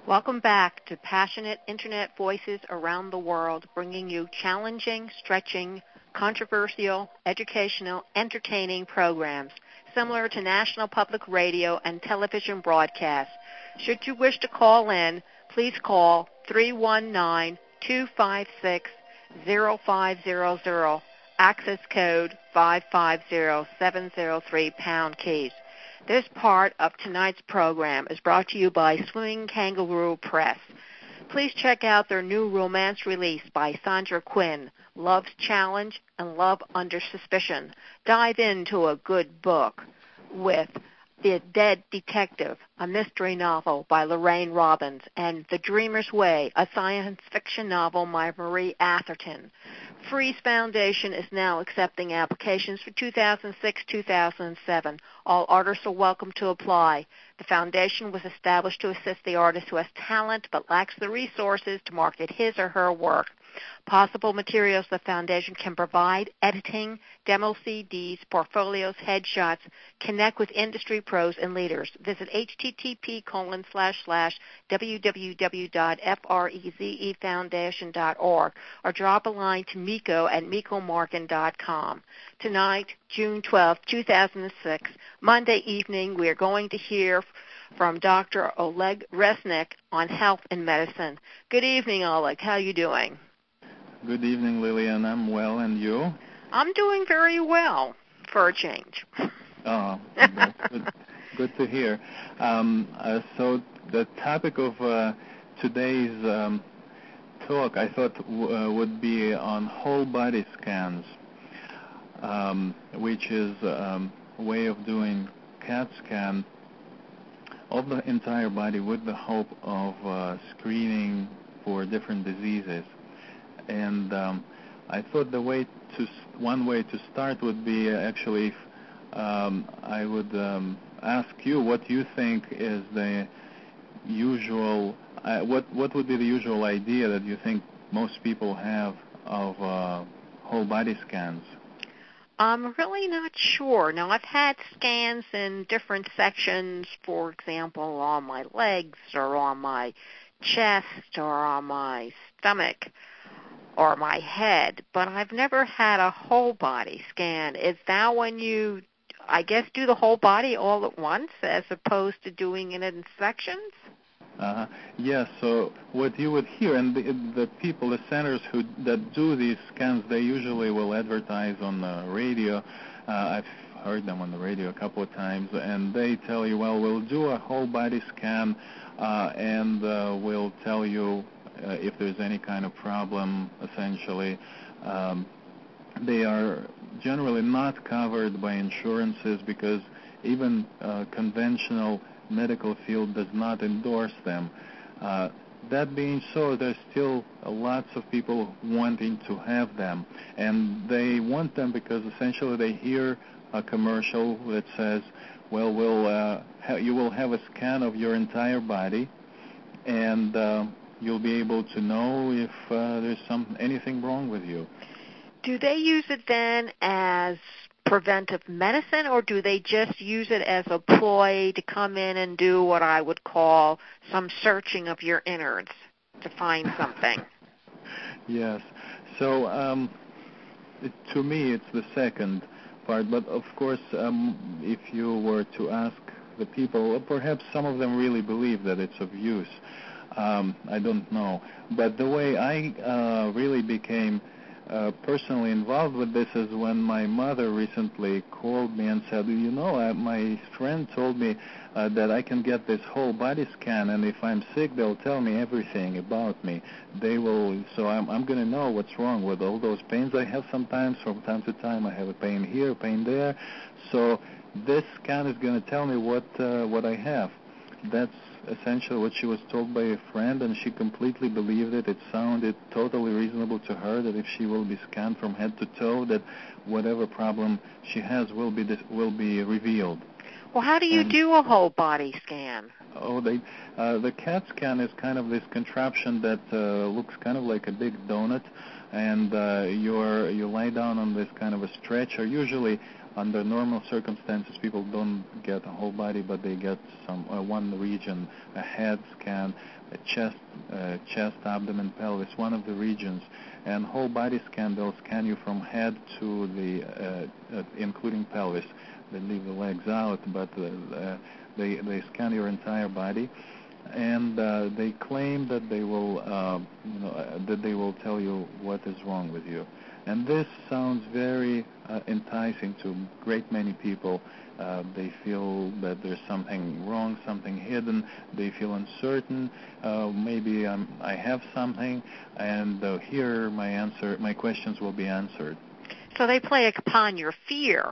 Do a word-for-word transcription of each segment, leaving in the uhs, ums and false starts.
Welcome back to Passionate Internet Voices Around the World, bringing you challenging, stretching, controversial, educational, entertaining programs, similar to national public radio and television broadcasts. Should you wish to call in, please call three one nine, two five six, zero five zero zero, access code five five zero seven zero three pound keys. This part of tonight's program is brought to you by Swimming Kangaroo Press. Please check out their new romance release by Sandra Quinn, Love's Challenge and Love Under Suspicion. Dive into a good book with The Dead Detective, a mystery novel by Lorraine Robbins, and The Dreamer's Way, a science fiction novel by Marie Atherton. Freeze Foundation is now accepting applications for two thousand six to two thousand seven. All artists are welcome to apply. The foundation was established to assist the artist who has talent but lacks the resources to market his or her work. Possible materials the foundation can provide: editing, demo C Ds, portfolios, headshots. Connect with industry pros and leaders. Visit http colon slash slash www.frezefoundation.org or drop a line to Miko at miko markin dot com. Tonight, June twelfth, two thousand six, Monday evening, we are going to hear from Doctor Oleg Resnick on health and medicine. Good evening, Oleg. How are you doing? Good evening, Lillian. I'm well, and you? I'm doing very well, for a change. Oh, that's good, good to hear. Um, uh, so the topic of uh, today's um, talk, I thought, w- uh, would be on whole body scans, um, which is um, a way of doing CAT scan of the entire body with the hope of uh, screening for different diseases. And um, I thought the way to one way to start would be uh, actually if um, I would um, ask you what you think is the usual uh, what what would be the usual idea that you think most people have of uh, whole body scans. I'm really not sure. Now, I've had scans in different sections, for example, on my legs or on my chest or on my stomach or my head, but I've never had a whole body scan. Is that when you, I guess, do the whole body all at once as opposed to doing it in sections? Uh, yes, so what you would hear, and the, the people, the centers who that do these scans, they usually will advertise on the radio. Uh, I've heard them on the radio a couple of times, and they tell you, well, we'll do a whole body scan, uh, and uh, we'll tell you uh, if there's any kind of problem, essentially. Um, they are generally not covered by insurances because even uh, conventional medical field does not endorse them. Uh, that being so, there's still uh, lots of people wanting to have them, and they want them because essentially they hear a commercial that says, well, we'll uh, ha- you will have a scan of your entire body, and uh, you'll be able to know if uh, there's some anything wrong with you. Do they use it then as preventive medicine, or do they just use it as a ploy to come in and do what I would call some searching of your innards to find something? Yes. So um, it, to me, it's the second part. But of course, um, if you were to ask the people, well, perhaps some of them really believe that it's of use. Um, I don't know. But the way I uh, really became Uh, personally involved with this is when my mother recently called me and said, you know, uh, my friend told me uh, that I can get this whole body scan, and if I'm sick, they'll tell me everything about me. They will, so I'm, I'm going to know what's wrong with all those pains I have sometimes. From time to time, I have a pain here, pain there. So this scan is going to tell me what uh, what I have. That's essentially what she was told by a friend, and she completely believed it. It sounded totally reasonable to her that if she will be scanned from head to toe, that whatever problem she has will be dis- will be revealed. Well, how do you and, do a whole body scan? Oh, they, uh, the CAT scan is kind of this contraption that uh, looks kind of like a big donut, and uh, you're you lie down on this kind of a stretcher. Usually under normal circumstances, people don't get a whole body, but they get some uh, one region, a head scan, a chest, uh, chest, abdomen, pelvis, one of the regions. And whole body scan, they'll scan you from head to the, uh, uh, including pelvis. They leave the legs out, but uh, they they scan your entire body, and uh, they claim that they will, uh, you know, uh, that they will tell you what is wrong with you. And this sounds very uh, enticing to a great many people. Uh, they feel that there's something wrong, something hidden. They feel uncertain. Uh, maybe um, I have something, and uh, here my answer, my questions will be answered. So they play upon your fear.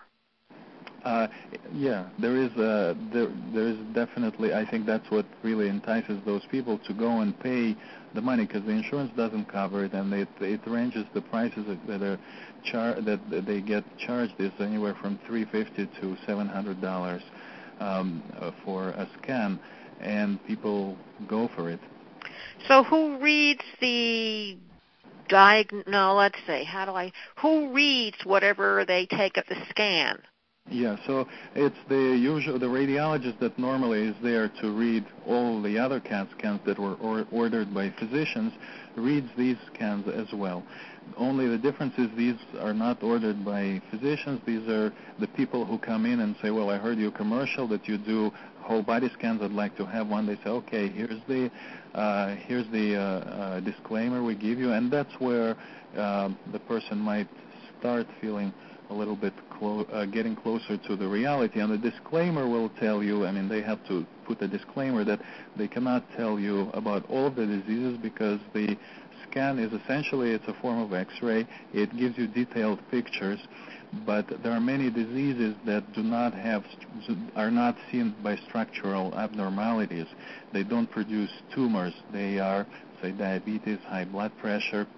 Uh, yeah, there is a, there, there is definitely. I think that's what really entices those people to go and pay the money, because the insurance doesn't cover it, and it it ranges the prices that are char- that they get charged is anywhere from three fifty to seven hundred dollars um, uh, for a scan, and people go for it. So who reads the diag? No, let's see. How do I? Who reads whatever they take of the scan? Yeah, so it's the usual, the radiologist that normally is there to read all the other CAT scans that were or, ordered by physicians, reads these scans as well. Only the difference is these are not ordered by physicians. These are the people who come in and say, well, I heard your commercial that you do whole body scans. I'd like to have one. They say, okay, here's the uh, here's the uh, uh, disclaimer we give you, and that's where uh, the person might start feeling a little bit clo- uh, getting closer to the reality. And the disclaimer will tell you, I mean, they have to put a disclaimer that they cannot tell you about all of the diseases, because the scan is essentially, it's a form of X-ray. It gives you detailed pictures, but there are many diseases that do not have, are not seen by structural abnormalities. They don't produce tumors. They are, say, diabetes, high blood pressure,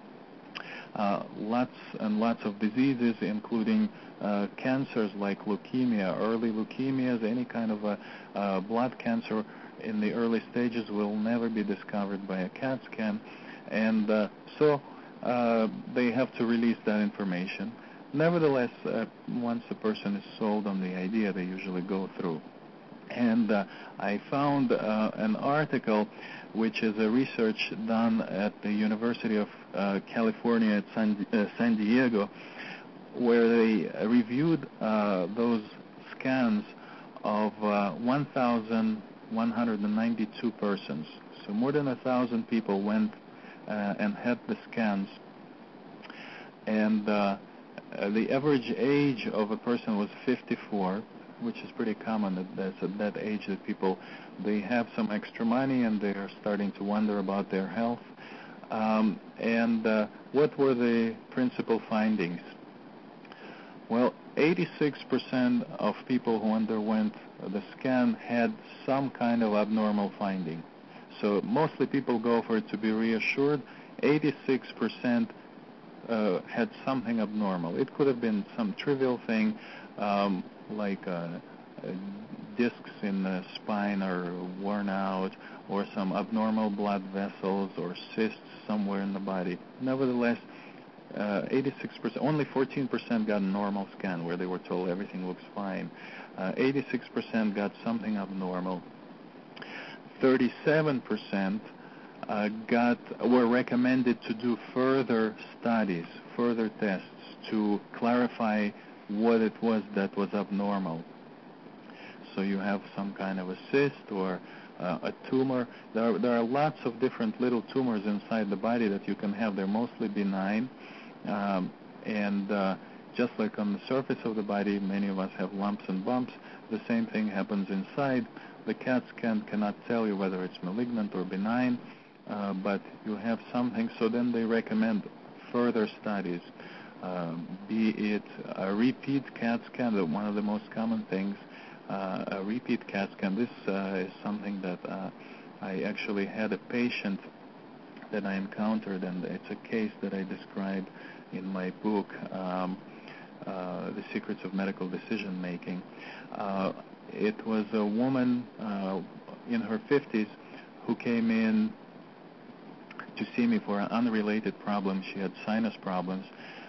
Uh, lots and lots of diseases, including uh, cancers like leukemia, early leukemias, any kind of a, uh, blood cancer in the early stages will never be discovered by a CAT scan. And uh, so uh, they have to release that information. Nevertheless, uh, once a person is sold on the idea, they usually go through. And uh, I found uh, an article, which is a research done at the University of uh, California at San, uh, San Diego, where they reviewed uh, those scans of uh, one thousand one hundred ninety-two persons. So more than a thousand people went uh, and had the scans. And uh, uh, the average age of a person was fifty-four, which is pretty common. That that's at that age that people, they have some extra money and they are starting to wonder about their health. Um, and uh, what were the principal findings? Well, eighty-six percent of people who underwent the scan had some kind of abnormal finding. So mostly people go for it to be reassured. eighty-six percent uh, had something abnormal. It could have been some trivial thing, um, like uh, uh, discs in the spine are worn out, or some abnormal blood vessels or cysts somewhere in the body. Nevertheless, uh, eighty-six percent, only fourteen percent got a normal scan where they were told everything looks fine. Uh, eighty-six percent got something abnormal. thirty-seven percent uh, got were recommended to do further studies, further tests to clarify what it was that was abnormal. So you have some kind of a cyst or uh, a tumor. There are, there are lots of different little tumors inside the body that you can have. They're mostly benign. Um, and uh, just like on the surface of the body, many of us have lumps and bumps. The same thing happens inside. The CAT scan cannot tell you whether it's malignant or benign, uh, but you have something. So then they recommend further studies, um, be it a repeat CAT scan, one of the most common things, uh, a repeat CAT scan. This uh, is something that uh, I actually had a patient that I encountered, and it's a case that I describe in my book, um, uh, The Secrets of Medical Decision Making. Uh, it was a woman uh, in her fifties who came in to see me for an unrelated problem. She had sinus problems,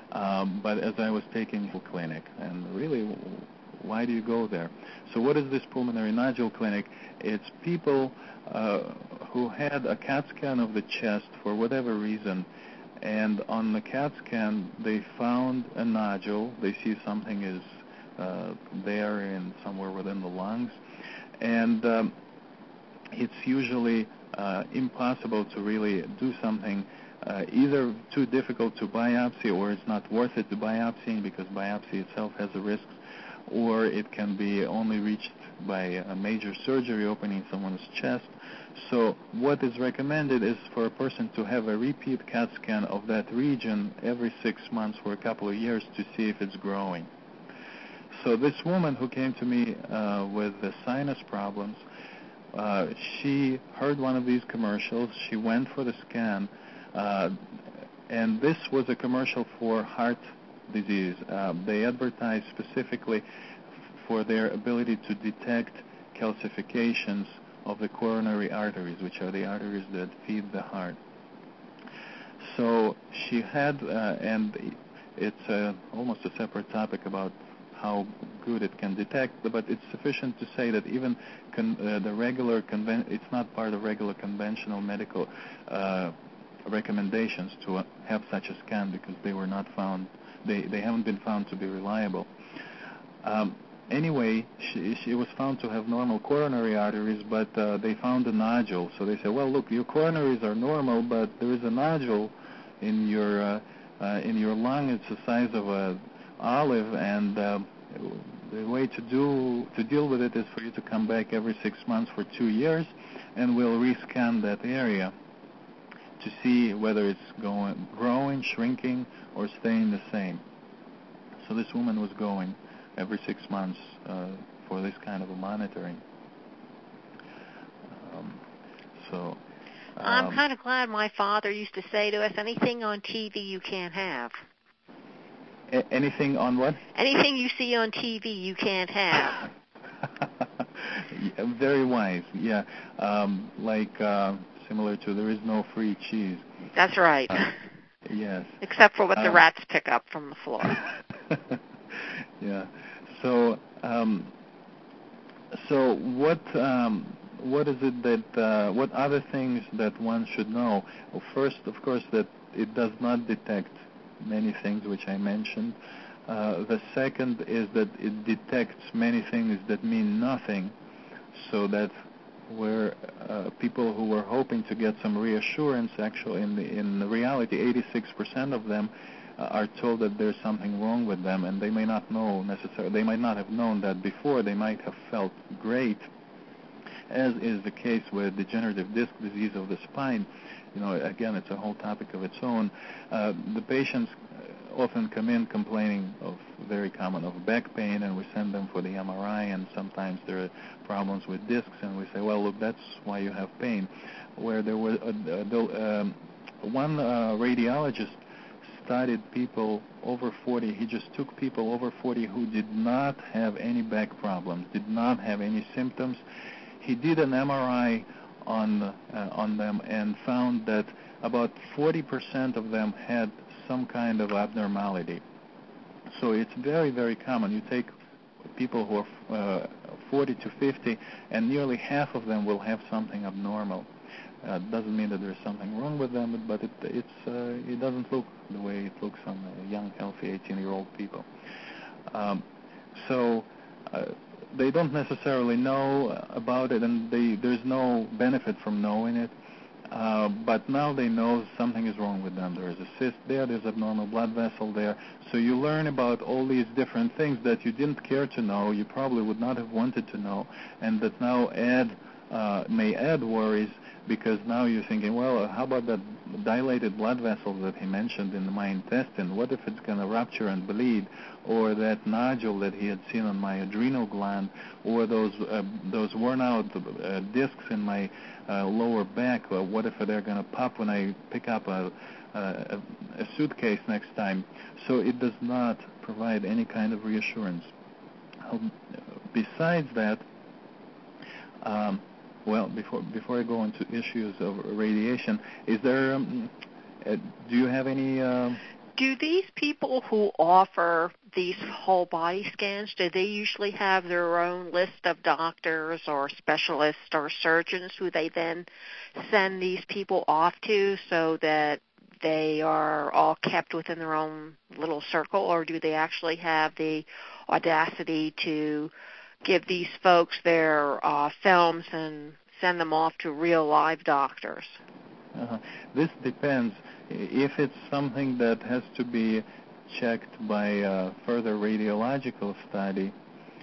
Um, but as I was taking the clinic, and really, why do you go there? So what is this pulmonary nodule clinic? It's people uh, who had a CAT scan of the chest for whatever reason, and on the CAT scan they found a nodule. They see something is uh, there in somewhere within the lungs, and um, it's usually uh, impossible to really do something, uh, either too difficult to biopsy, or it's not worth it to biopsy because biopsy itself has a risk, or it can be only reached by a major surgery opening someone's chest. So what is recommended is for a person to have a repeat CAT scan of that region every six months for a couple of years to see if it's growing. So this woman who came to me uh, with the sinus problems, uh, she heard one of these commercials. She went for the scan, uh, and this was a commercial for heart disease. Uh, they advertised specifically for their ability to detect calcifications of the coronary arteries, which are the arteries that feed the heart. So she had, uh, and it's uh, almost a separate topic about how good it can detect, but it's sufficient to say that even con- uh, the regular, conven- it's not part of regular conventional medical uh, recommendations to uh, have such a scan because they were not found, they, they haven't been found to be reliable. Um, anyway, she, she was found to have normal coronary arteries, but uh, they found a nodule. So they said, well, look, your coronaries are normal, but there is a nodule in your uh, uh, in your lung. It's the size of a olive, and uh, the way to do to deal with it is for you to come back every six months for two years, and we'll rescan that area to see whether it's going growing, shrinking, or staying the same. So this woman was going every six months uh, for this kind of a monitoring. Um, so um, I'm kind of glad my father used to say to us, anything on T V you can't have. A- anything on what? Anything you see on T V you can't have. Yeah, very wise, yeah. Um, like uh, similar to there is no free cheese. That's right. Uh, yes. Except for what the um, rats pick up from the floor. Yeah. So, um, so what um, what is it that uh, what other things that one should know? Well, first, of course, that it does not detect many things which I mentioned. Uh, the second is that it detects many things that mean nothing, so that where uh, people who were hoping to get some reassurance, actually, in the, in reality, eighty-six percent of them uh, are told that there's something wrong with them, and they may not know necessarily. They might not have known that before. They might have felt great, as is the case with degenerative disc disease of the spine. You know, again, it's a whole topic of its own. Uh, the patients often come in complaining of very common of back pain, and we send them for the M R I, and sometimes there are problems with discs, and we say, well, look, that's why you have pain. Where there was a, a, um, one uh, radiologist studied people over forty. He just took people over forty who did not have any back problems, did not have any symptoms. He did an M R I on uh, on them and found that about forty percent of them had some kind of abnormality. So it's very, very common. You take people who are uh, forty to fifty, and nearly half of them will have something abnormal. Uh, doesn't mean that there's something wrong with them, but it it's uh, it doesn't look the way it looks on uh, young, healthy eighteen-year-old people. Um, so uh, they don't necessarily know about it, and they, there's no benefit from knowing it. Uh, but now they know something is wrong with them. There is a cyst there, there's abnormal blood vessel there. So you learn about all these different things that you didn't care to know, you probably would not have wanted to know, and that now add uh, may add worries, because now you're thinking, well, how about that dilated blood vessel that he mentioned in my intestine? What if it's going to rupture and bleed? Or that nodule that he had seen on my adrenal gland? Or those uh, those worn out uh, discs in my uh, lower back? Uh, what if they're going to pop when I pick up a, a, a suitcase next time? So it does not provide any kind of reassurance. Um, besides that, um, well, before before I go into issues of radiation, is there? Um, uh, do you have any? Uh, Do these people who offer these whole body scans, do they usually have their own list of doctors or specialists or surgeons who they then send these people off to so that they are all kept within their own little circle, or do they actually have the audacity to give these folks their uh, films and send them off to real live doctors? Uh, this depends. If it's something that has to be checked by uh, further radiological study,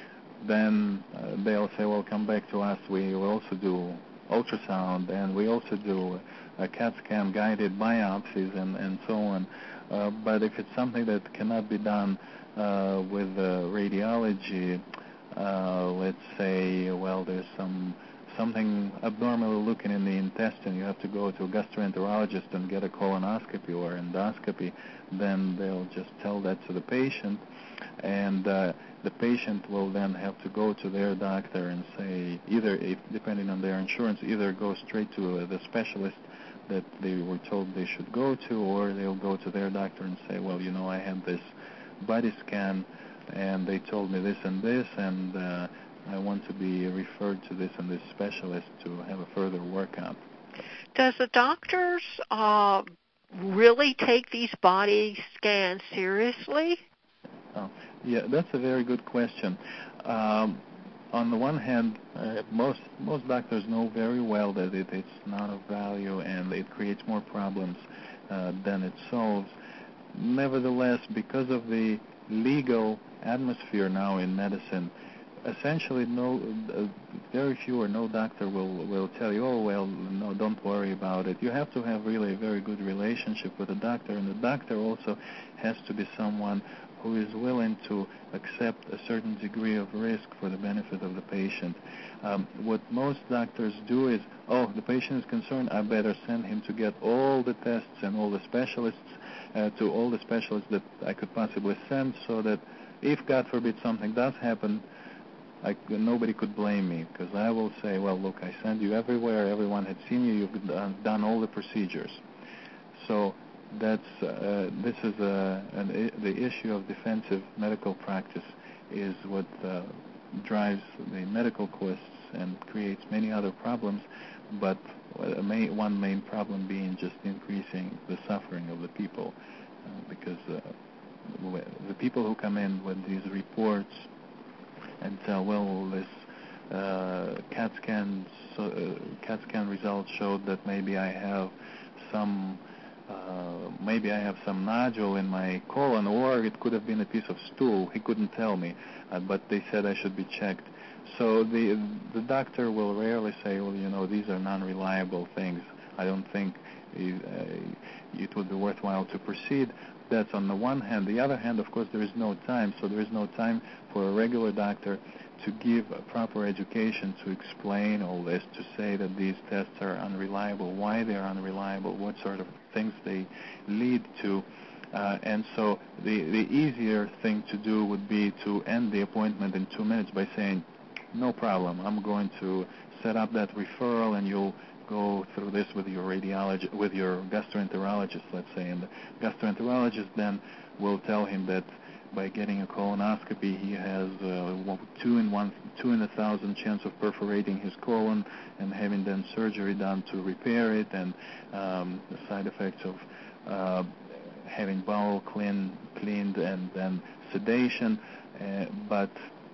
then uh, they'll say, well, come back to us. We will also do ultrasound, and we also do a CAT scan guided biopsies and, and so on. Uh, but if it's something that cannot be done uh, with uh, radiology, uh, let's say, well, there's some something abnormal looking in the intestine, you have to go to a gastroenterologist and get a colonoscopy or endoscopy, then they'll just tell that to the patient, and uh, the patient will then have to go to their doctor and say, either, if, depending on their insurance, either go straight to uh, the specialist that they were told they should go to, or they'll go to their doctor and say, well, you know, I had this body scan, and they told me this and this, and uh, I want to be referred to this and this specialist to have a further workup. Does the doctors uh, really take these body scans seriously? Oh, yeah, that's a very good question. Um, on the one hand, uh, most most doctors know very well that it, it's not of value and it creates more problems uh, than it solves. Nevertheless, because of the legal atmosphere now in medicine, essentially no, uh, very few or no doctor will, will tell you, oh, well, no, don't worry about it. You have to have really a very good relationship with the doctor, and the doctor also has to be someone who is willing to accept a certain degree of risk for the benefit of the patient. Um, what most doctors do is, oh, the patient is concerned, I better send him to get all the tests and all the specialists, uh, to all the specialists that I could possibly send, so that if, God forbid, something does happen, I, nobody could blame me, because I will say, well, look, I sent you everywhere, everyone had seen you, you've done, done all the procedures. So that's uh, this is a, an, the issue of defensive medical practice is what uh, drives the medical costs and creates many other problems, but a main, one main problem being just increasing the suffering of the people, uh, because uh, the people who come in with these reports and tell, well, this uh, CAT scan so, uh, CAT scan results showed that maybe I have some uh, maybe I have some nodule in my colon, or it could have been a piece of stool. He couldn't tell me, uh, but they said I should be checked. So the the doctor will rarely say, well, you know, these are non-reliable things. I don't think it, uh, it would be worthwhile to proceed. That's on the one hand. The other hand, of course, there is no time. So there is no time for a regular doctor to give a proper education, to explain all this, to say that these tests are unreliable, why they're unreliable, what sort of things they lead to. Uh, and so the, the easier thing to do would be to end the appointment in two minutes by saying, no problem, I'm going to set up that referral and you'll go through this with your radiologist, with your gastroenterologist, let's say, and the gastroenterologist then will tell him that by getting a colonoscopy, he has uh, two in one, two in a thousand chance of perforating his colon, and having then surgery done to repair it, and um, the side effects of uh, having bowel clean, cleaned and then sedation. Uh, but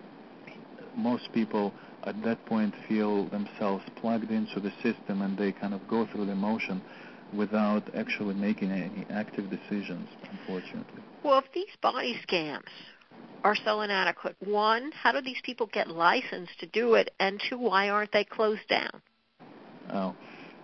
most people at that point feel themselves plugged into the system, and they kind of go through the motion without actually making any active decisions, unfortunately. Well, if these body scans are so inadequate, one, how do these people get licensed to do it, and two, why aren't they closed down? Oh,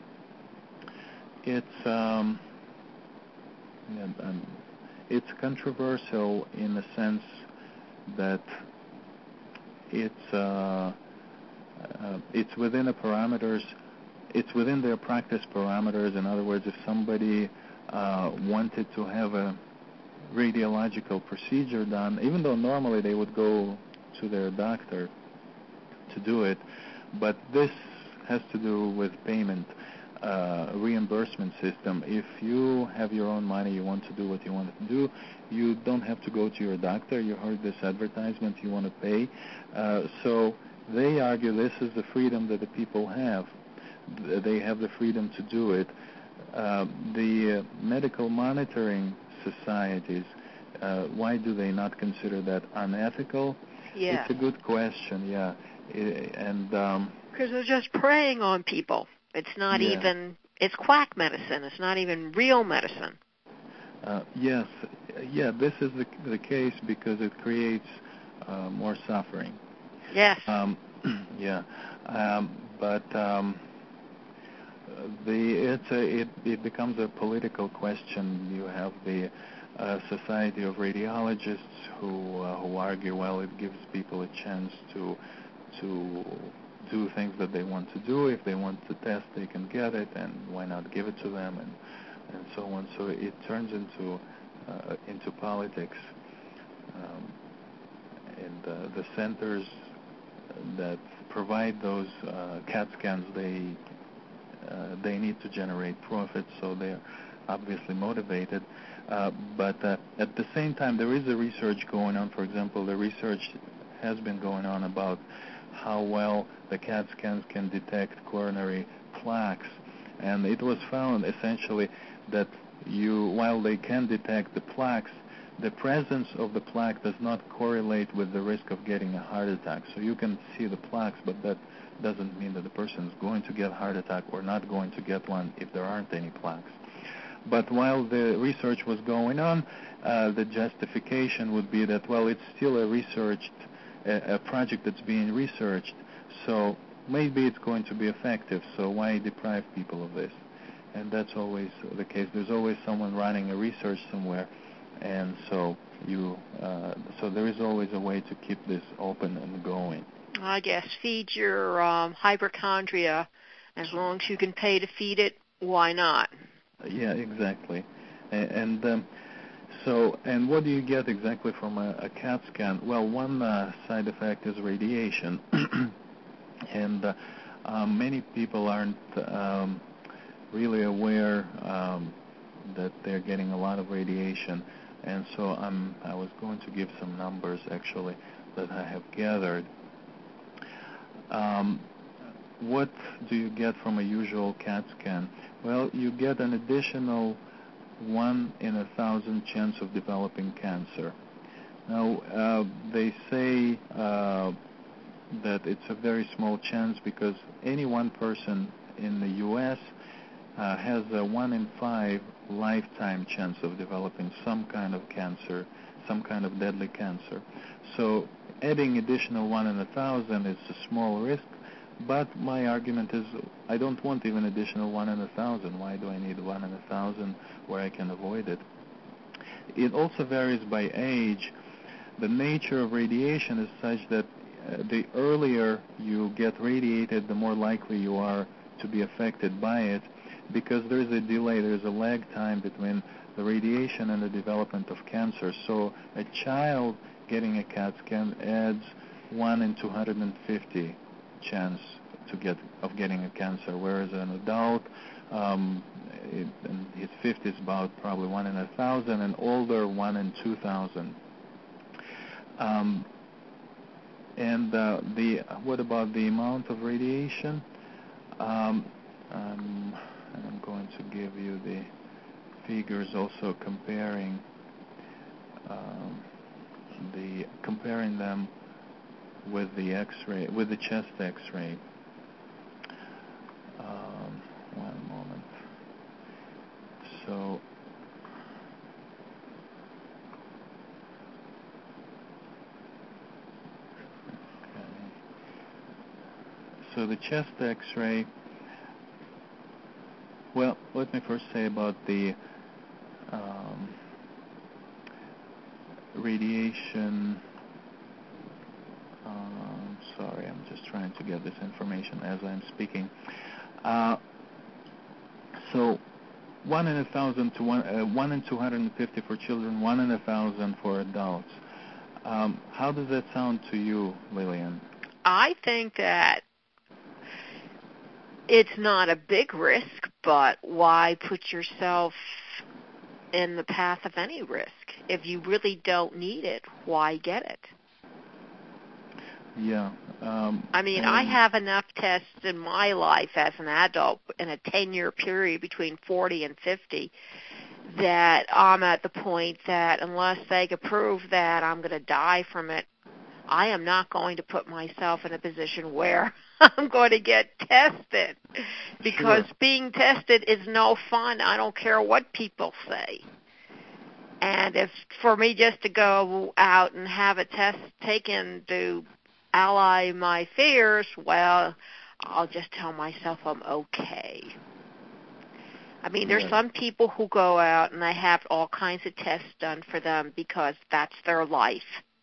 it's um, yeah, um, it's controversial in the sense that it's uh, uh, it's within the parameters. It's within their practice parameters. In other words, if somebody uh, wanted to have a radiological procedure done, even though normally they would go to their doctor to do it, but this has to do with payment. uh, reimbursement system. If you have your own money, you want to do what you want to do, you don't have to go to your doctor. You heard this advertisement, you want to pay. Uh, so they argue this is the freedom that the people have. They have the freedom to do it. Uh, the uh, medical monitoring societies, uh, why do they not consider that unethical? Yeah. It's a good question, yeah. I, and um, because they're just preying on people. It's not yeah. even, it's quack medicine. It's not even real medicine. Uh, yes, yeah, this is the, the case because it creates uh, more suffering. Yes. Um, yeah, um, but um, the it's a, it it becomes a political question. You have the uh, Society of Radiologists who uh, who argue, well, it gives people a chance to to do things that they want to do. If they want to test, they can get it, and why not give it to them, and and so on. So it turns into uh, into politics, um, and uh, the centers that provide those uh, CAT scans, they uh, they need to generate profit, so they're obviously motivated. Uh, but uh, at the same time, there is a research going on. For example, the research has been going on about how well the CAT scans can detect coronary plaques, and it was found essentially that you, while they can detect the plaques, the presence of the plaque does not correlate with the risk of getting a heart attack. So you can see the plaques, but that doesn't mean that the person is going to get a heart attack or not going to get one if there aren't any plaques. But while the research was going on, uh, the justification would be that, well, it's still a researched, a, a project that's being researched, so maybe it's going to be effective, so why deprive people of this? And that's always the case. There's always someone running a research somewhere, and so you, uh, so there is always a way to keep this open and going. I guess feed your um, hypochondria. As long as you can pay to feed it, why not? Yeah, exactly. And, and um, so, and what do you get exactly from a, a CAT scan? Well, one uh, side effect is radiation, and uh, um, many people aren't um, really aware um, that they're getting a lot of radiation. And so I'm, I was going to give some numbers, actually, that I have gathered. Um, what do you get from a usual CAT scan? Well, you get an additional one in a thousand chance of developing cancer. Now, uh, they say uh, that it's a very small chance because any one person in the U S uh, has a one in five lifetime chance of developing some kind of cancer, some kind of deadly cancer. So adding additional one in a thousand is a small risk, but my argument is I don't want even additional one in a thousand. Why do I need one in a thousand where I can avoid it? It also varies by age. The nature of radiation is such that uh, the earlier you get radiated, the more likely you are to be affected by it, because there's a delay, there's a lag time between the radiation and the development of cancer. So a child getting a CAT scan adds one in two hundred fifty chance to get of getting a cancer, whereas an adult um, it, in his fifties about probably one in a thousand, and older one in two thousand. Um, and uh, the what about the amount of radiation? Um, um, and I'm going to give you the figures also comparing um, the comparing them with the X-ray, with the chest X-ray. Um, one moment. So, okay. So the chest X-ray. Well, let me first say about the um, radiation. Um, sorry, I'm just trying to get this information as I'm speaking. Uh, so, one in a thousand to one, uh, one in two hundred fifty for children, one in a thousand for adults. Um, how does that sound to you, Lillian? I think that it's not a big risk, but why put yourself in the path of any risk? If you really don't need it, why get it? Yeah. Um, I mean, I have enough tests in my life as an adult in a ten-year period between forty and fifty that I'm at the point that unless they can prove that I'm going to die from it, I am not going to put myself in a position where I'm going to get tested, because Sure. being tested is no fun. I don't care what people say. And if for me just to go out and have a test taken to allay my fears, well, I'll just tell myself I'm okay. I mean, there's Yes. some people who go out and they have all kinds of tests done for them because that's their life.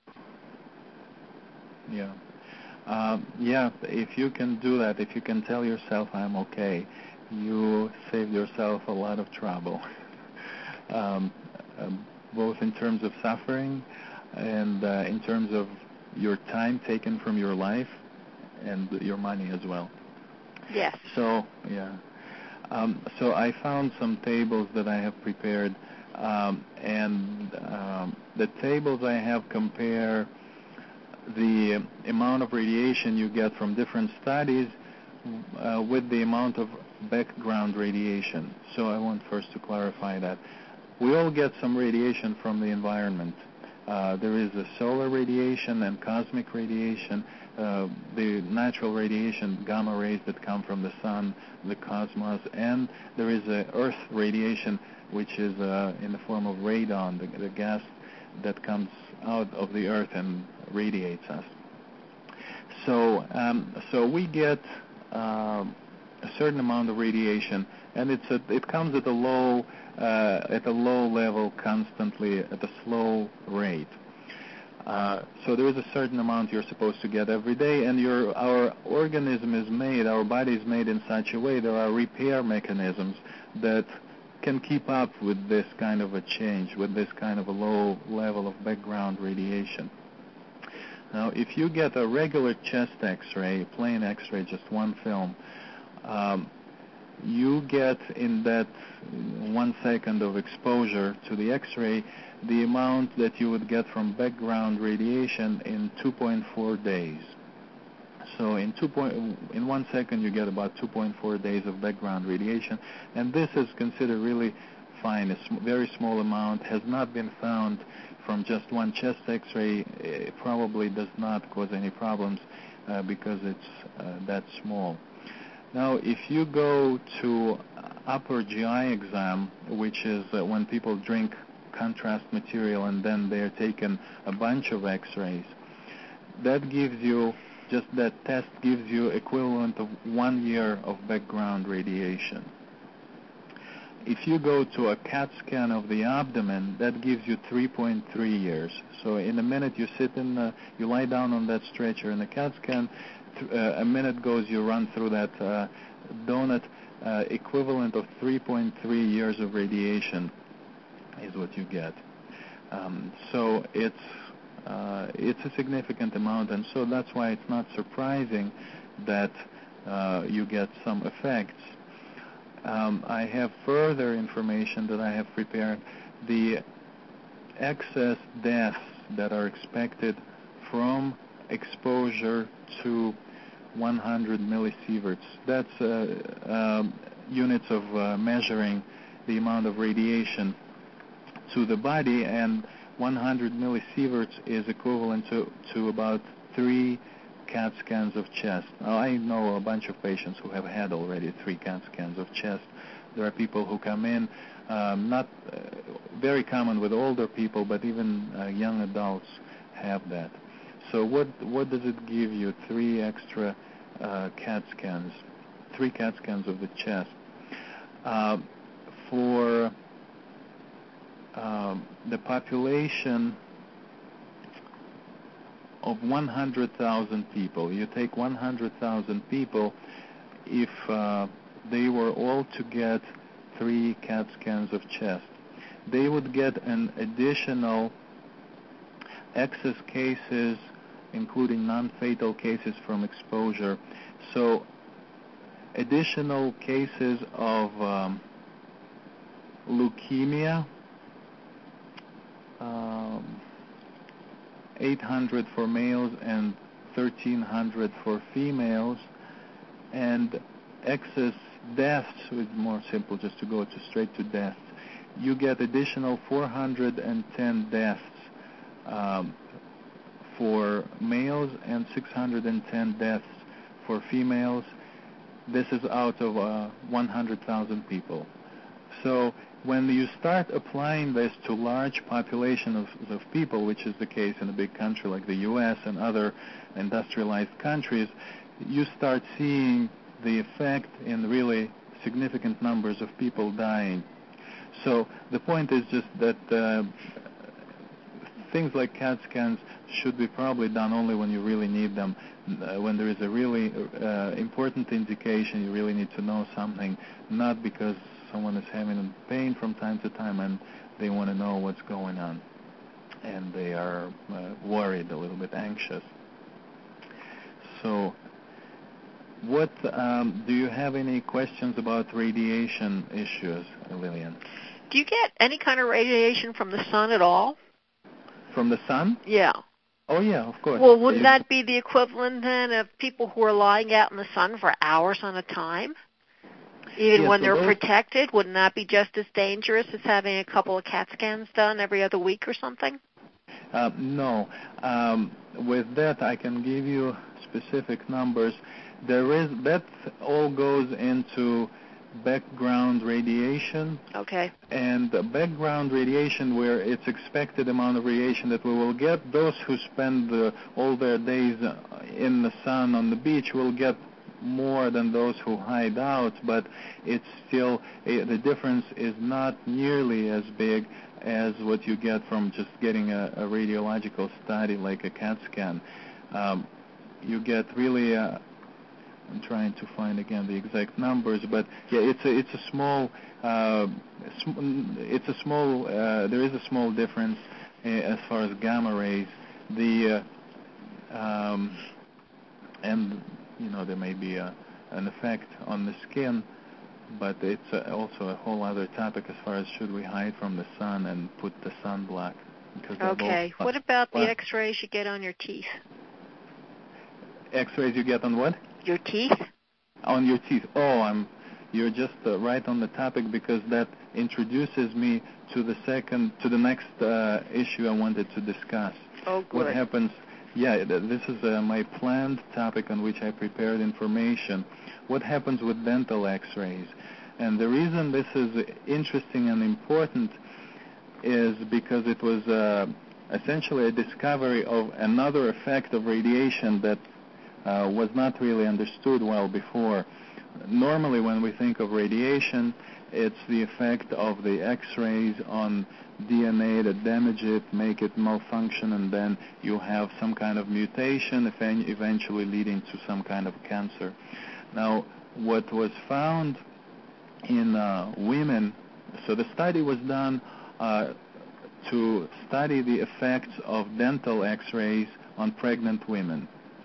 Yeah. Um, yeah, if you can do that, if you can tell yourself I'm okay, you save yourself a lot of trouble, um, um, both in terms of suffering and uh, in terms of your time taken from your life and your money as well. Yes. So, yeah. Um, so I found some tables that I have prepared, um, and um, the tables I have compare the amount of radiation you get from different studies uh, with the amount of background radiation. So I want first to clarify that. We all get some radiation from the environment. Uh, there is a solar radiation and cosmic radiation, uh, the natural radiation, gamma rays that come from the sun, the cosmos, and there is a Earth radiation, which is uh, in the form of radon, the, the gas that comes out of the Earth and radiates us. So, um, so we get uh, a certain amount of radiation, and it's a, it comes at a low uh, at a low level constantly at a slow rate. Uh, so there is a certain amount you're supposed to get every day, and your our organism is made, our body is made in such a way there are repair mechanisms that can keep up with this kind of a change, with this kind of a low level of background radiation. Now, if you get a regular chest X-ray, plain X-ray, just one film, um, you get in that one second of exposure to the X-ray the amount that you would get from background radiation in two point four days. So in two point, in one second you get about two point four days of background radiation, and this is considered really fine. A sm- very small amount has not been found from just one chest X-ray. It probably does not cause any problems uh, because it's uh, that small. Now, if you go to upper G I exam, which is uh, when people drink contrast material and then they're taken a bunch of X-rays, that gives you, just that test gives you equivalent of one year of background radiation. If you go to a CAT scan of the abdomen, that gives you three point three years. So in a minute you sit in, the, you lie down on that stretcher in a CAT scan, th- uh, a minute goes, you run through that uh, donut, uh, equivalent of three point three years of radiation is what you get. Um, so it's uh, it's a significant amount, and so that's why it's not surprising that uh, you get some effects. Um, I have further information that I have prepared. The excess deaths that are expected from exposure to one hundred millisieverts. That's uh, um, units of uh, measuring the amount of radiation to the body, and one hundred millisieverts is equivalent to, to about three CAT scans of chest. Now, I know a bunch of patients who have had already three CAT scans of chest. There are people who come in, um, not uh, very common with older people, but even uh, young adults have that. So what what does it give you? Three extra uh, CAT scans, three CAT scans of the chest. Uh, for um, the population of one hundred thousand people, you take one hundred thousand people, if uh, they were all to get three CAT scans of chest, they would get an additional excess cases, including non-fatal cases from exposure. So additional cases of um, leukemia, um, eight hundred for males and thirteen hundred for females, and excess deaths, it's more simple just to go to straight to deaths. You get additional four hundred ten deaths um, for males and six hundred ten deaths for females. This is out of uh, one hundred thousand people. So when you start applying this to large populations of, of people, which is the case in a big country like the U S and other industrialized countries, you start seeing the effect in really significant numbers of people dying. So the point is just that uh, things like CAT scans should be probably done only when you really need them. Uh, when there is a really uh, important indication, you really need to know something, not because someone is having pain from time to time and they want to know what's going on and they are uh, worried, a little bit anxious. So what um, do you have any questions about radiation issues, Lillian? Do you get any kind of radiation from the sun at all? From the sun? Yeah. Oh, yeah, of course. Well, wouldn't that be the equivalent then of people who are lying out in the sun for hours on a time? Even yeah, when so they're those... protected, wouldn't that be just as dangerous as having a couple of CAT scans done every other week or something? Uh, no. Um, with that, I can give you specific numbers. There is, that all goes into background radiation. Okay. And the background radiation, where it's expected amount of radiation that we will get, those who spend uh, all their days in the sun on the beach will get more than those who hide out, but it's still, uh, the difference is not nearly as big as what you get from just getting a, a radiological study like a CAT scan. Um, you get really a, I'm trying to find again the exact numbers, but yeah, it's a it's a small uh, sm- it's a small uh, there is a small difference uh, as far as gamma rays. The uh, um, and you know there may be a, an effect on the skin, but it's a, also a whole other topic as far as should we hide from the sun and put the sunblock. Because okay. Both, what about uh, the X-rays you get on your teeth? X-rays you get on what? Your teeth? On your teeth. Oh, I'm. You're just uh, right on the topic because that introduces me to the second, to the next uh, issue I wanted to discuss. Oh, good. What happens? Yeah, this is uh, my planned topic on which I prepared information. What happens with dental X-rays? And the reason this is interesting and important is because it was uh, essentially a discovery of another effect of radiation that Uh, was not really understood well before. Normally when we think of radiation, it's the effect of the X-rays on D N A that damage it, make it malfunction, and then you have some kind of mutation, eventually leading to some kind of cancer. Now, what was found in uh, women, so the study was done uh, to study the effects of dental X-rays on pregnant women.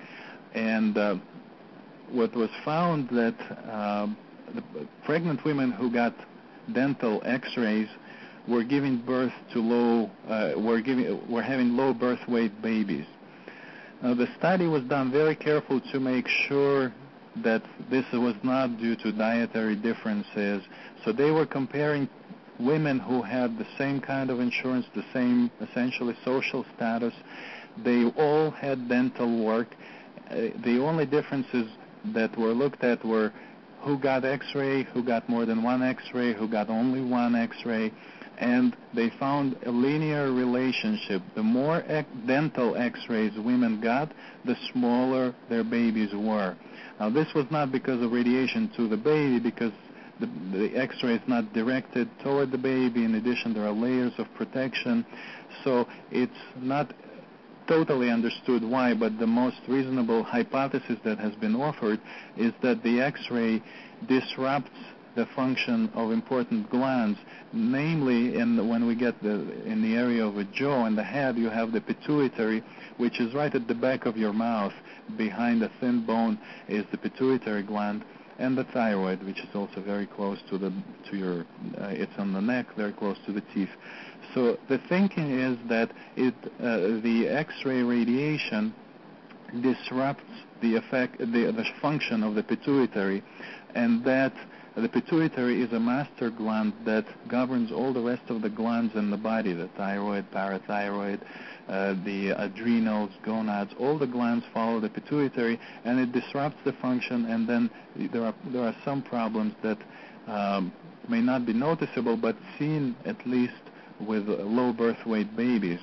And uh, what was found that uh, the pregnant women who got dental X-rays were giving birth to low, uh, were giving, were having low birth weight babies. Now the study was done very careful to make sure that this was not due to dietary differences. So they were comparing women who had the same kind of insurance, the same essentially social status. They all had dental work. Uh, the only differences that were looked at were who got X-ray, who got more than one X-ray, who got only one X-ray, and they found a linear relationship. The more ex- dental X-rays women got, the smaller their babies were. Now, this was not because of radiation to the baby, because the, the X-ray is not directed toward the baby. In addition, there are layers of protection, so it's not totally understood why, but the most reasonable hypothesis that has been offered is that the X-ray disrupts the function of important glands, namely in the, when we get the, in the area of the jaw and the head, you have the pituitary, which is right at the back of your mouth. Behind the thin bone is the pituitary gland, and the thyroid, which is also very close to the to your. Uh, it's on the neck, very close to the teeth. So the thinking is that it uh, the X-ray radiation disrupts the effect, the, the function of the pituitary, and that the pituitary is a master gland that governs all the rest of the glands in the body, the thyroid, parathyroid, uh, the adrenals, gonads. All the glands follow the pituitary, and it disrupts the function, and then there are there are some problems that um, may not be noticeable, but seen at least with low birth weight babies.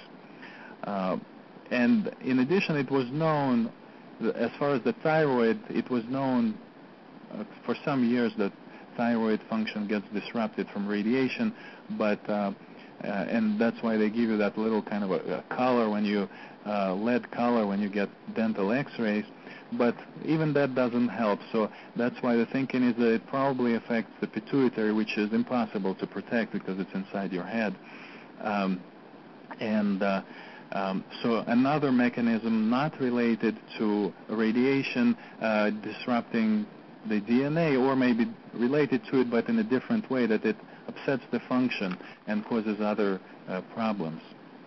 Uh, and in addition, it was known, as far as the thyroid, it was known uh, for some years that thyroid function gets disrupted from radiation, but uh, uh, and that's why they give you that little kind of a, a color when you uh, lead color when you get dental X-rays. But even that doesn't help. So that's why the thinking is that it probably affects the pituitary, which is impossible to protect because it's inside your head. Um, and uh, um, so another mechanism not related to radiation uh, disrupting the D N A, or maybe related to it but in a different way, that it upsets the function and causes other uh, problems.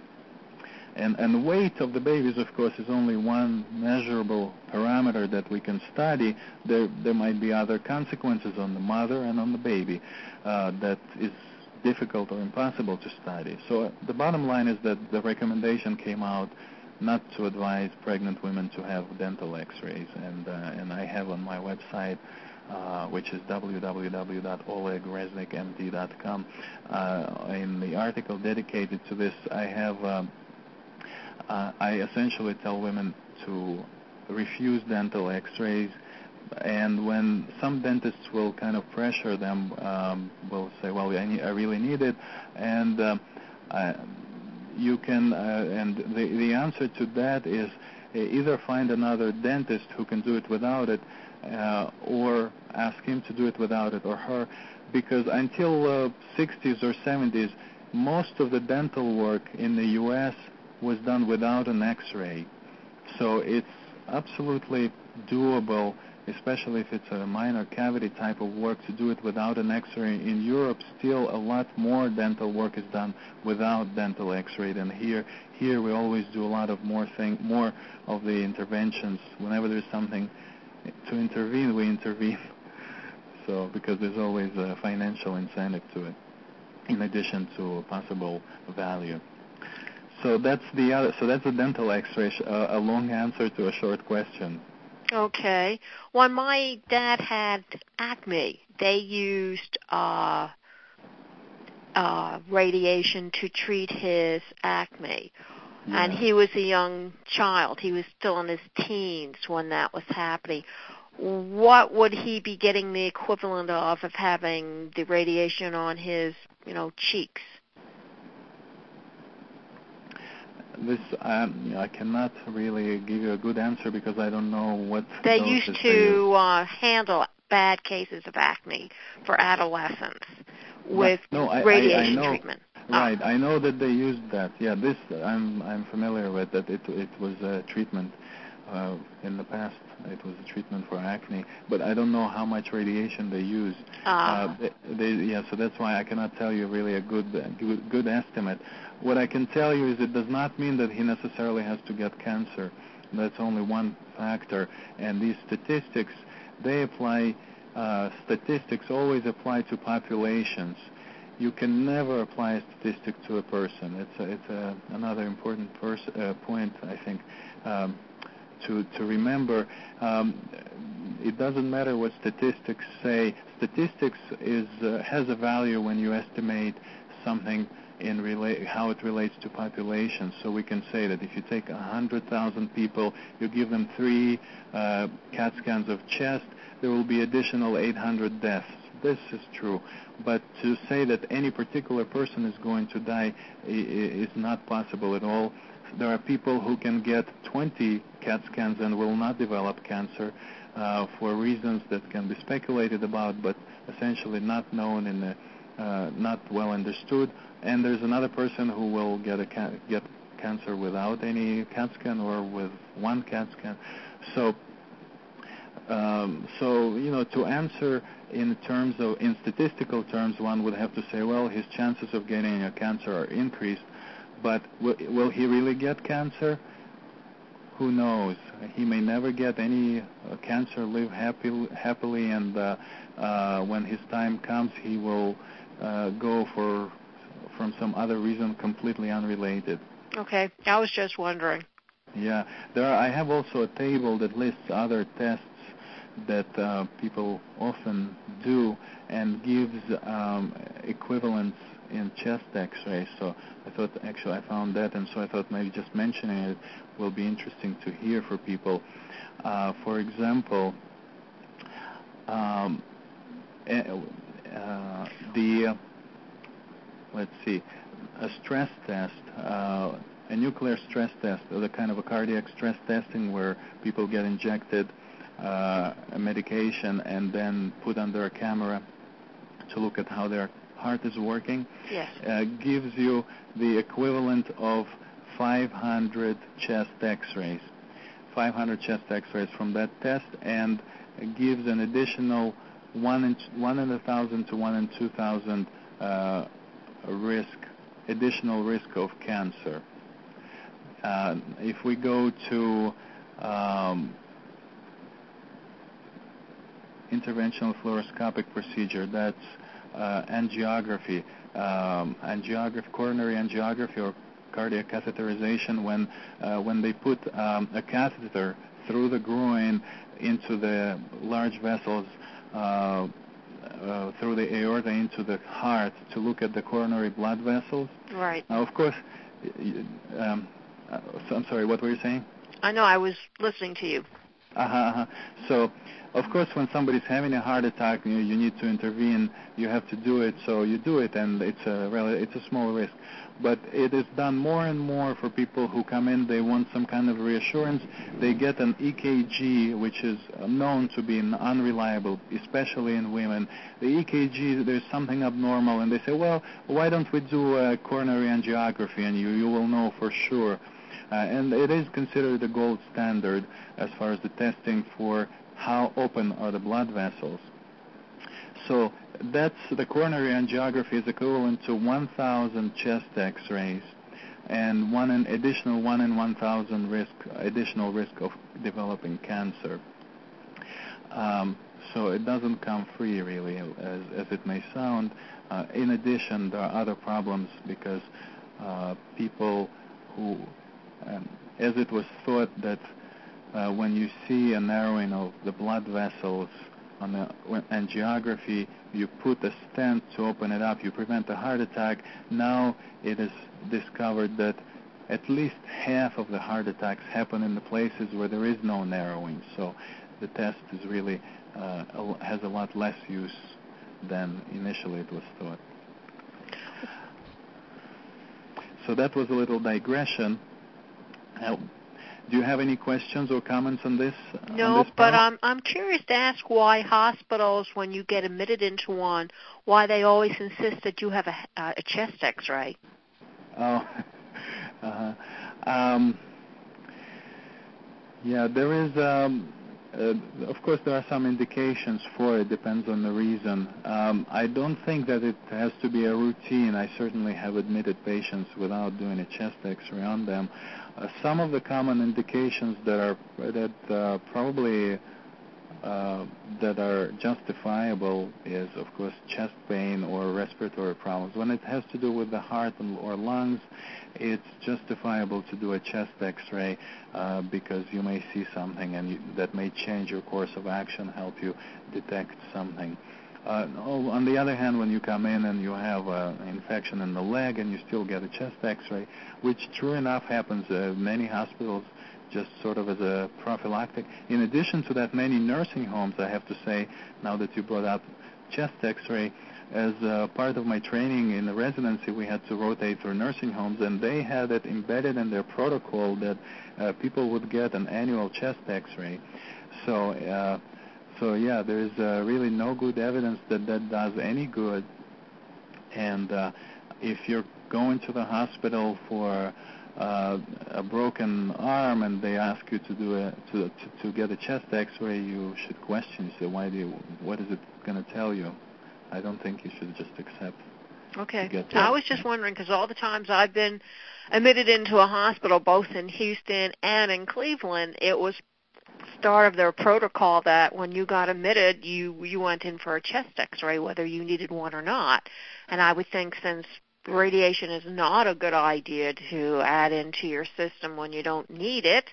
And, and weight of the babies, of course, is only one measurable parameter that we can study. There, there might be other consequences on the mother and on the baby uh, that is difficult or impossible to study. So uh, the bottom line is that the recommendation came out not to advise pregnant women to have dental X-rays, and uh, and I have on my website, uh, which is w w w dot oleg resnick m d dot com. Uh, in the article dedicated to this, I have um, uh, I essentially tell women to refuse dental X-rays, and when some dentists will kind of pressure them, um, will say, well, I, need, I really need it, and uh, I, you can, uh, and the, the answer to that is uh, either find another dentist who can do it without it, uh, or ask him to do it without it, or her, because until uh, sixties or seventies, most of the dental work in the U S was done without an X-ray. So it's absolutely doable, especially if it's a minor cavity type of work, to do it without an X-ray. In Europe, still a lot more dental work is done without dental X-ray than here. Here we always do a lot of more thing, more of the interventions. Whenever there's something to intervene, we intervene. So because there's always a financial incentive to it, in addition to a possible value. So that's the other. So that's a dental X-ray. Uh, a long answer to a short question. Okay. When my dad had acne, they used uh, uh, radiation to treat his acne. Yeah. And he was a young child. He was still in his teens when that was happening. What would he be getting the equivalent of of having the radiation on his, you know, cheeks? This um, I cannot really give you a good answer because I don't know what they used to uh, handle bad cases of acne for adolescents with no, I, radiation I, I know, treatment. Right, oh. I know that they used that. Yeah, this I'm I'm familiar with that. It it was a treatment uh, in the past. It was a treatment for acne, but I don't know how much radiation they use. Uh. Uh, they, they, yeah, so that's why I cannot tell you really a good good, good estimate. What I can tell you is it does not mean that he necessarily has to get cancer. That's only one factor. And these statistics, they apply, uh, statistics always apply to populations. You can never apply a statistic to a person. It's a, it's a, another important pers- uh, point, I think, um, to, to remember. Um, it doesn't matter what statistics say. Statistics is uh, has a value when you estimate something in rela- how it relates to populations. So we can say that if you take one hundred thousand people, you give them three uh, CAT scans of chest, there will be additional eight hundred deaths. This is true. But to say that any particular person is going to die I- is not possible at all. There are people who can get twenty CAT scans and will not develop cancer uh, for reasons that can be speculated about, but essentially not known and uh, not well understood. And there's another person who will get a ca- get cancer without any CAT scan or with one CAT scan. So Um, so, you know, to answer in terms of, in statistical terms, one would have to say, well, his chances of getting a cancer are increased, but will, will he really get cancer? Who knows? He may never get any uh, cancer, live happy, happily, and uh, uh, when his time comes, he will uh, go for from some other reason completely unrelated. Okay, I was just wondering. Yeah, there are, I have also a table that lists other tests that uh, people often do and gives um, equivalents in chest X-ray. So I thought, actually, I found that, and so I thought maybe just mentioning it will be interesting to hear for people. Uh, for example, um, uh, the uh, let's see, a stress test. Uh, a nuclear stress test, or the kind of a cardiac stress testing where people get injected uh, a medication and then put under a camera to look at how their heart is working, yes. uh, gives you the equivalent of five hundred chest X-rays. five hundred chest X-rays from that test, and gives an additional one in, one in a thousand to one in two thousand uh, risk, additional risk of cancer. Uh, if we go to um, interventional fluoroscopic procedure, that's uh, angiography, um, angiography, coronary angiography or cardiac catheterization, when uh, when they put um, a catheter through the groin into the large vessels, uh, uh, through the aorta into the heart to look at the coronary blood vessels. Right. Now, of course, um, uh, so I'm sorry, what were you saying? I know, I was listening to you. Uh-huh, uh-huh. So, of course, when somebody's having a heart attack, you, you need to intervene. You have to do it, so you do it, and it's a really, it's a small risk. But it is done more and more for people who come in. They want some kind of reassurance. They get an E K G, which is known to be unreliable, especially in women. The E K G, there's something abnormal, and they say, well, why don't we do a coronary angiography, and you, you will know for sure. Uh, and it is considered the gold standard as far as the testing for how open are the blood vessels. So that's the coronary angiography is equivalent to one thousand chest X-rays and one in additional one in one thousand risk, additional risk of developing cancer. Um, so it doesn't come free, really, as, as it may sound. Uh, in addition, there are other problems because uh, people who Um, as it was thought that uh, when you see a narrowing of the blood vessels on the angiography, you put a stent to open it up, you prevent a heart attack. Now it is discovered that at least half of the heart attacks happen in the places where there is no narrowing. So the test is really uh, has a lot less use than initially it was thought. So that was a little digression. Uh, do you have any questions or comments on this? No, on this but I'm I'm curious to ask why hospitals, when you get admitted into one, why they always insist that you have a, uh, a chest X-ray. Oh, uh-huh. um, yeah, there is. Um, uh, of course, there are some indications for it. Depends on the reason. Um, I don't think that it has to be a routine. I certainly have admitted patients without doing a chest X-ray on them. Uh, some of the common indications that are that uh, probably uh, that are justifiable is, of course, chest pain or respiratory problems. When it has to do with the heart or lungs, it's justifiable to do a chest X-ray uh, because you may see something and you, that may change your course of action, help you detect something. Uh, on the other hand, when you come in and you have uh, an infection in the leg and you still get a chest X-ray, which true enough happens uh, many hospitals just sort of as a prophylactic. In addition to that, many nursing homes, I have to say, now that you brought up chest X-ray, as uh, part of my training in the residency, we had to rotate through nursing homes, and they had it embedded in their protocol that uh, people would get an annual chest X-ray. So, uh, so yeah, there is uh, really no good evidence that that does any good. And uh, if you're going to the hospital for uh, a broken arm and they ask you to do a to to, to get a chest X-ray, you should question. You say, why do you? What is it going to tell you? I don't think you should just accept. Okay. I was just wondering because all the times I've been admitted into a hospital, both in Houston and in Cleveland, it was start of their protocol that when you got admitted, you you went in for a chest X-ray, whether you needed one or not. And I would think since radiation is not a good idea to add into your system when you don't need it,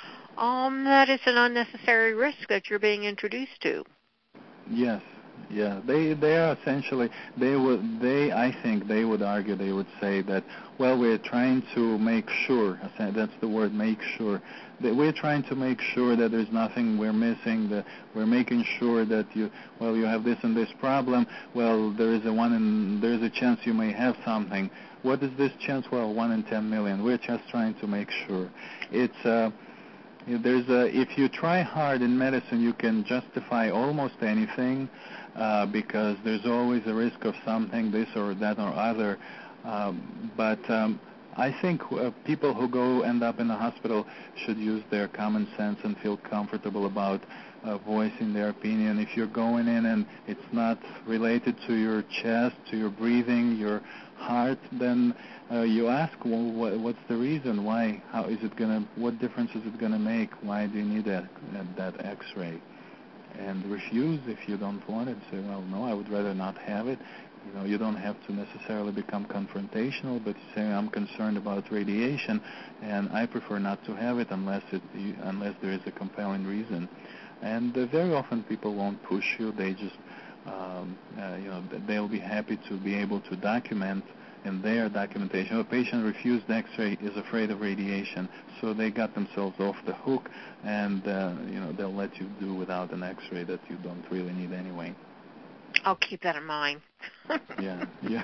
um, that it's an unnecessary risk that you're being introduced to. Yes. Yeah, they they are essentially they would they I think they would argue they would say that well we're trying to make sure that's the word make sure that we're trying to make sure that there's nothing we're missing, that we're making sure that you well you have this and this problem, well there is a one in there is a chance you may have something. What is this chance? Well, one in ten million. We're just trying to make sure. It's uh there's a if you try hard in medicine you can justify almost anything. Uh, because there's always a risk of something, this or that or other. Um, but um, I think uh, people who go end up in the hospital should use their common sense and feel comfortable about uh, voicing their opinion. If you're going in and it's not related to your chest, to your breathing, your heart, then uh, you ask, well, what, what's the reason? Why? How is it gonna? What difference is it gonna make? Why do you need that that X-ray? And refuse if you don't want it. Say, well, no, I would rather not have it. You know, you don't have to necessarily become confrontational, but you say, I'm concerned about radiation, and I prefer not to have it unless it unless there is a compelling reason. And uh, very often people won't push you. They just, um, uh, you know, they'll be happy to be able to document in their documentation. A patient refused X-ray is afraid of radiation, so they got themselves off the hook, and uh, you know they'll let you do without an X-ray that you don't really need anyway. I'll keep that in mind. yeah, yeah.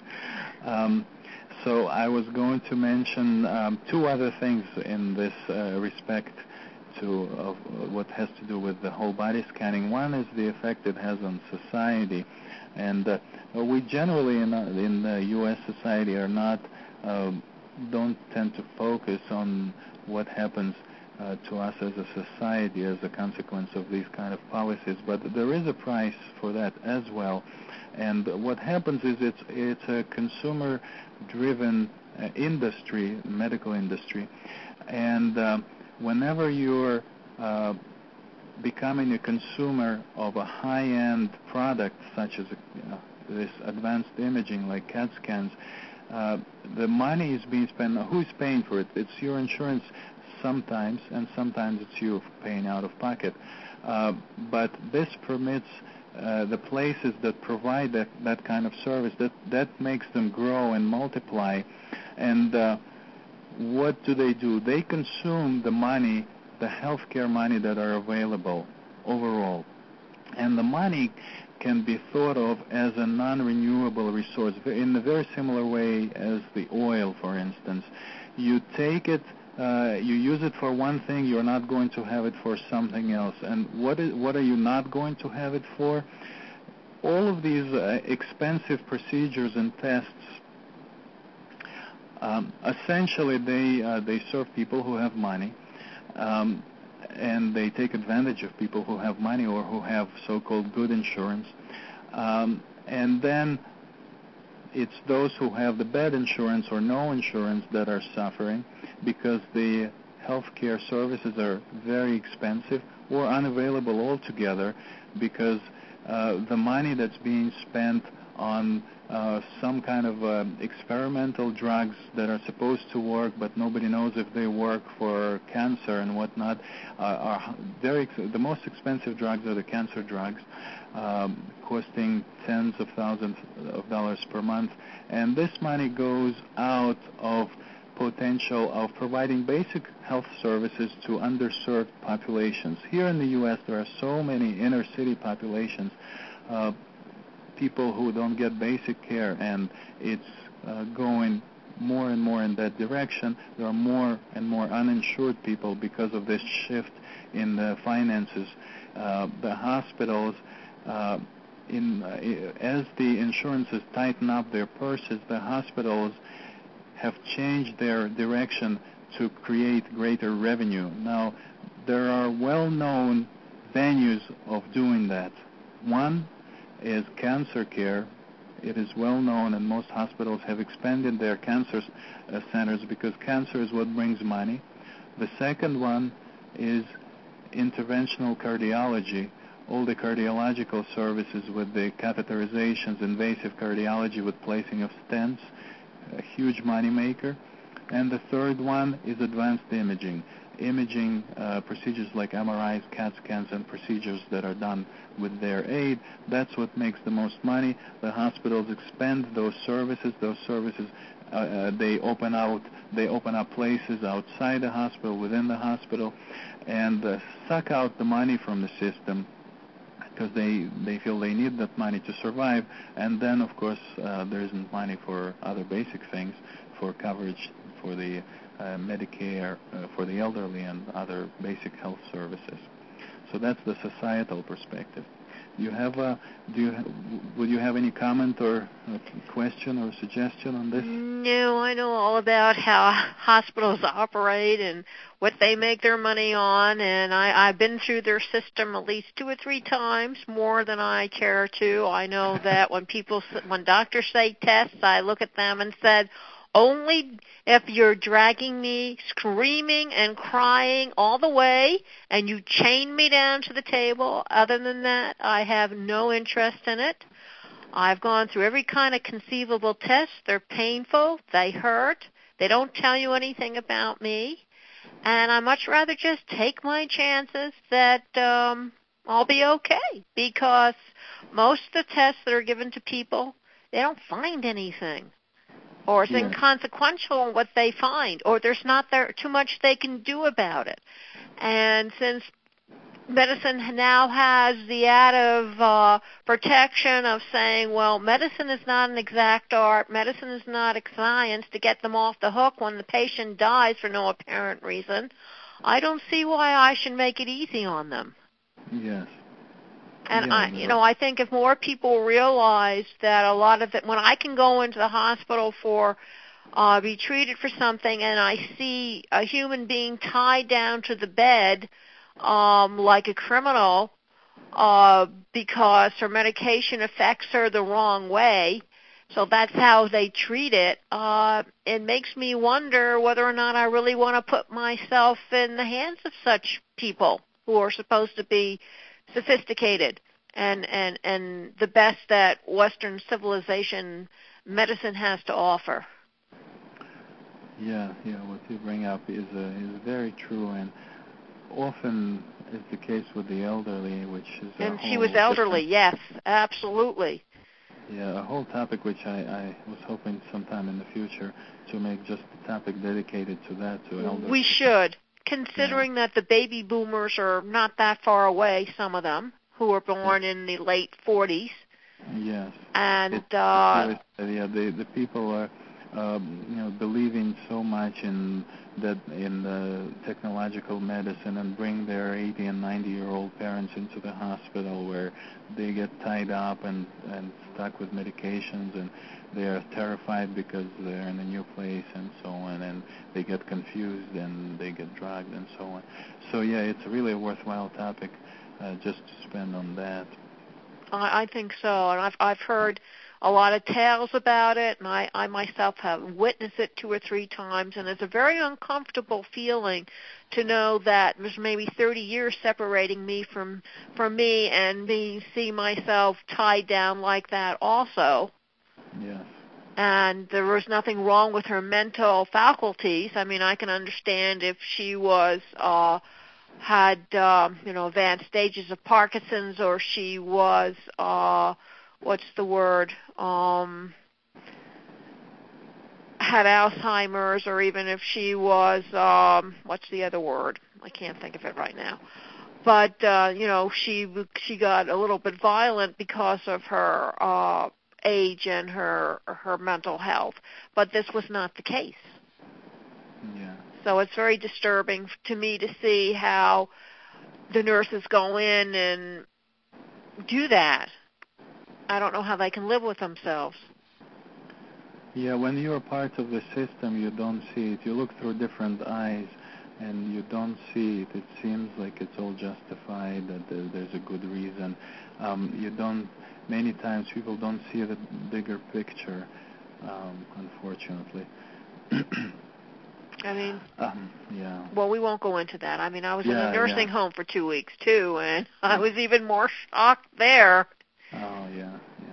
Um, so I was going to mention um, two other things in this uh, respect to of what has to do with the whole body scanning. One is the effect it has on society. And uh, we generally in, uh, in the U S society are not, uh, don't tend to focus on what happens uh, to us as a society as a consequence of these kind of policies. But there is a price for that as well. And what happens is it's, it's a consumer-driven uh, industry, medical industry. And uh, whenever you're uh, becoming a consumer of a high-end product such as you know, this advanced imaging like CAT scans, uh, the money is being spent. Who's paying for it? It's your insurance sometimes, and sometimes it's you paying out of pocket. Uh, but this permits uh, the places that provide that, that kind of service, that, that makes them grow and multiply. And uh, what do they do? They consume the money, the healthcare money that are available overall. And the money can be thought of as a non-renewable resource in a very similar way as the oil, for instance. You take it, uh, you use it for one thing, you're not going to have it for something else. And what is, what are you not going to have it for? All of these uh, expensive procedures and tests, um, essentially they, uh, they serve people who have money. Um, and they take advantage of people who have money or who have so-called good insurance. Um, and then it's those who have the bad insurance or no insurance that are suffering because the healthcare services are very expensive or unavailable altogether because uh, the money that's being spent on uh, some kind of uh, experimental drugs that are supposed to work, but nobody knows if they work for cancer and whatnot, uh, are very ex- the most expensive drugs are the cancer drugs, um, costing tens of thousands of dollars per month. And this money goes out of potential of providing basic health services to underserved populations. Here in the U S, there are so many inner city populations, uh, people who don't get basic care, and it's uh, going more and more in that direction. There are more and more uninsured people because of this shift in the finances. Uh, the hospitals, uh, in uh, as the insurances tighten up their purses, the hospitals have changed their direction to create greater revenue. Now, there are well-known venues of doing that. One is cancer care. It is well known, and most hospitals have expanded their cancer uh, centers because cancer is what brings money. The second one is interventional cardiology, all the cardiological services with the catheterizations, invasive cardiology with placing of stents, a huge money maker. And the third one is advanced imaging. Imaging uh, procedures like M R Is, CAT scans, and procedures that are done with their aid. That's what makes the most money. The hospitals expand those services. Those services, uh, uh, they open out, they open up places outside the hospital, within the hospital, and uh, suck out the money from the system because they they feel they need that money to survive. And then, of course, uh, there isn't money for other basic things, for coverage for the uh, Medicare, uh, for the elderly, and other basic health services. So that's the societal perspective. You have a, do you, would you have any comment or question or suggestion on this? No, I know all about how hospitals operate and what they make their money on, and I, I've been through their system at least two or three times, more than I care to. I know that when people, when doctors say tests, I look at them and said, only if you're dragging me screaming and crying all the way and you chain me down to the table. Other than that, I have no interest in it. I've gone through every kind of conceivable test. They're painful. They hurt. They don't tell you anything about me. And I much rather just take my chances that um, I'll be okay, because most of the tests that are given to people, they don't find anything. Or it's yeah. inconsequential in what they find, or there's not there too much they can do about it. And since medicine now has the added uh, protection of saying, well, medicine is not an exact art, medicine is not a science to get them off the hook when the patient dies for no apparent reason, I don't see why I should make it easy on them. Yes. And yeah, I, no. you know, I think if more people realize that a lot of it, when I can go into the hospital for, uh, be treated for something, and I see a human being tied down to the bed, um, like a criminal, uh, because her medication affects her the wrong way, so that's how they treat it, uh, it makes me wonder whether or not I really want to put myself in the hands of such people who are supposed to be sophisticated and, and, and the best that Western civilization medicine has to offer. Yeah, yeah, what you bring up is uh, is very true, and often is the case with the elderly, which is a And whole she was elderly, different, yes, absolutely. Yeah, a whole topic which I, I was hoping sometime in the future to make just a topic dedicated to that, to elders. We should, considering yeah. that the baby boomers are not that far away, some of them, who were born yeah. in the late forties. Yes. And, it, uh... yeah, the, the people are, um, you know, believing so much in that in the technological medicine and bring their eighty and ninety-year-old parents into the hospital where they get tied up and, and stuck with medications, and they are terrified because they're in a new place and so on, and they get confused and they get drugged and so on. So, yeah, it's really a worthwhile topic uh, just to spend on that. I, I think so, and I've, I've heard a lot of tales about it, and I, I myself have witnessed it two or three times, and it's a very uncomfortable feeling to know that there's maybe thirty years separating me from from me, and me see myself tied down like that also. Yes. And there was nothing wrong with her mental faculties. I mean, I can understand if she was uh, had um, you know advanced stages of Parkinson's, or she was uh, what's the word? Um, had Alzheimer's, or even if she was, um, what's the other word? I can't think of it right now. But, uh, you know, she she got a little bit violent because of her uh, age and her her mental health. But this was not the case. Yeah. So it's very disturbing to me to see how the nurses go in and do that. I don't know how they can live with themselves. Yeah, when you're part of the system, you don't see it. You look through different eyes, and you don't see it. It seems like it's all justified, that there, there's a good reason. Um, you don't. Many times people don't see the bigger picture, um, unfortunately. I mean, um, yeah. well, we won't go into that. I mean, I was yeah, in a nursing yeah. home for two weeks, too, and I was even more shocked there. Oh, yeah,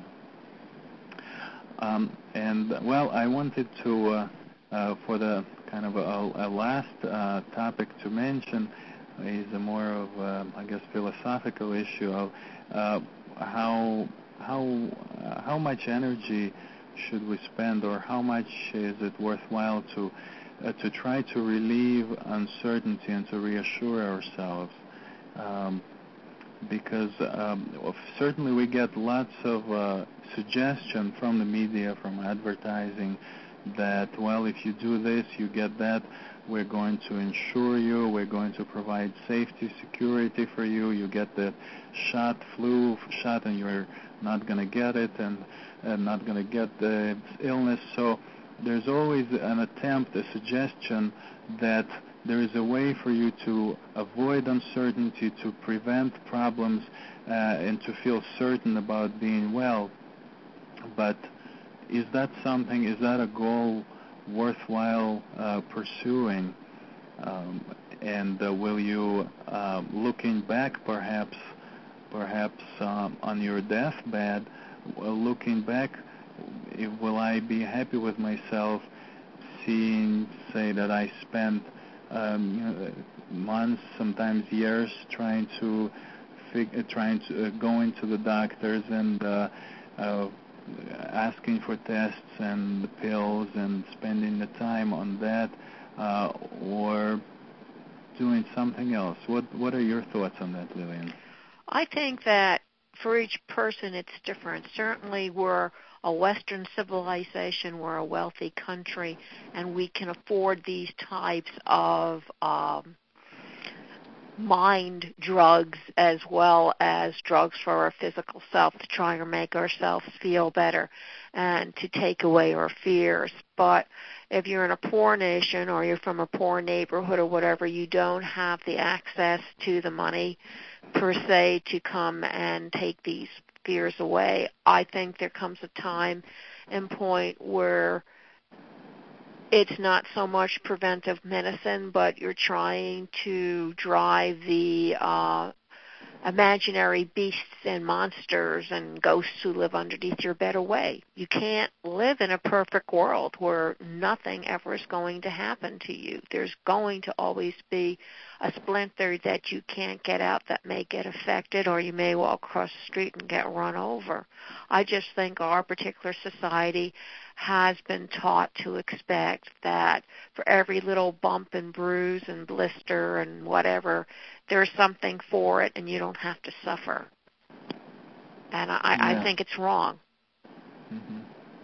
yeah. Um, and, well, I wanted to, uh, uh, for the kind of a, a last uh, topic to mention, is a more of, uh, I guess, philosophical issue of uh, how how uh, how much energy should we spend, or how much is it worthwhile to uh, to try to relieve uncertainty and to reassure ourselves. Um, because um, certainly we get lots of uh, suggestion from the media, from advertising, that, well, if you do this, you get that, we're going to insure you, we're going to provide safety, security for you, you get the shot, flu shot, and you're not going to get it, and, and not going to get the illness. So there's always an attempt, a suggestion that there is a way for you to avoid uncertainty, to prevent problems, uh, and to feel certain about being well. But is that something, is that a goal worthwhile uh, pursuing? Um, and uh, will you, uh, looking back perhaps, perhaps um, on your deathbed, uh, looking back, will I be happy with myself seeing, say, that I spent um, you know, months, sometimes years, trying to, fig- uh, trying to uh, going to the doctors and uh, uh, asking for tests and the pills and spending the time on that, uh, or doing something else? What What are your thoughts on that, Lillian? I think that for each person it's different. Certainly we're a Western civilization, we're a wealthy country, and we can afford these types of um, mind drugs as well as drugs for our physical self to try and make ourselves feel better and to take away our fears. But if you're in a poor nation or you're from a poor neighborhood or whatever, you don't have the access to the money per se to come and take these fears away. I think there comes a time and point where it's not so much preventive medicine, but you're trying to drive the uh, imaginary beasts and monsters and ghosts who live underneath your bed away. You can't live in a perfect world where nothing ever is going to happen to you. There's going to always be a splinter that you can't get out that may get affected, or you may walk across the street and get run over. I just think our particular society has been taught to expect that for every little bump and bruise and blister and whatever, there's something for it and you don't have to suffer. And I, yeah. I think it's wrong. Mm-hmm.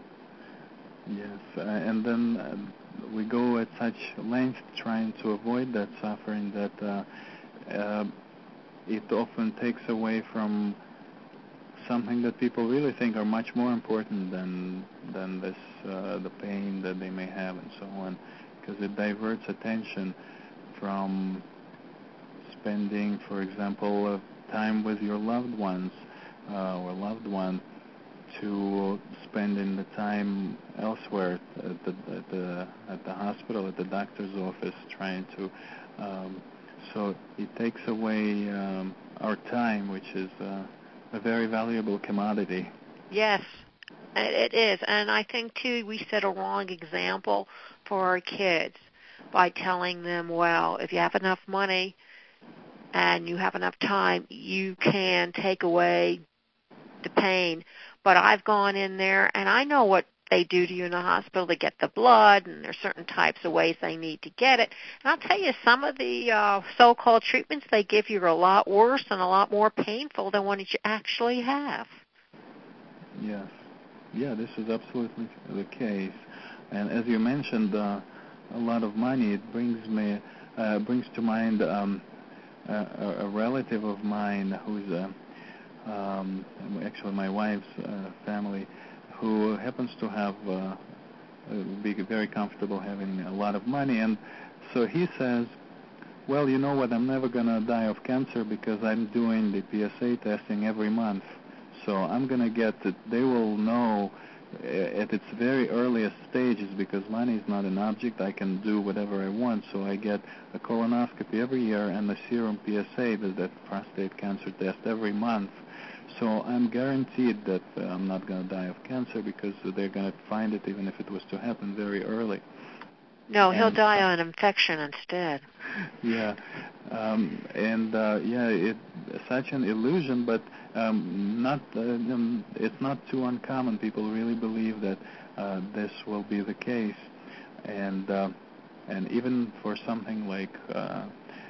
Yes, uh, and then uh, we go at such length trying to avoid that suffering that uh, uh, it often takes away from something that people really think are much more important than than this, uh, the pain that they may have and so on, because it diverts attention from spending, for example, uh, time with your loved ones uh, or loved one, to spending the time elsewhere at the, at the at the hospital, at the doctor's office, trying to. Um, so it takes away um, our time, which is uh, a very valuable commodity. Yes, it is. And I think, too, we set a wrong example for our kids by telling them, well, if you have enough money and you have enough time, you can take away the pain. But I've gone in there, and I know what they do to you in the hospital. They get the blood, and there's certain types of ways they need to get it. And I'll tell you, some of the uh, so-called treatments they give you are a lot worse and a lot more painful than what you actually have. Yes. Yeah, this is absolutely the case. And as you mentioned, uh, a lot of money, it brings me, uh, brings to mind um, a, a relative of mine who's a Um, actually my wife's uh, family, who happens to have uh, uh, be very comfortable having a lot of money. And so he says, well, you know what, I'm never going to die of cancer because I'm doing the P S A testing every month. So I'm going to get it. They will know at its very earliest stages, because money is not an object. I can do whatever I want. So I get a colonoscopy every year and a serum P S A, that, that prostate cancer test, every month. So I'm guaranteed that uh, I'm not going to die of cancer because they're going to find it, even if it was to happen very early. No, and, he'll die on infection instead. Yeah, um, and uh, yeah, it such an illusion, but um, not. Uh, um, it's not too uncommon. People really believe that uh, this will be the case, and uh, and even for something like uh,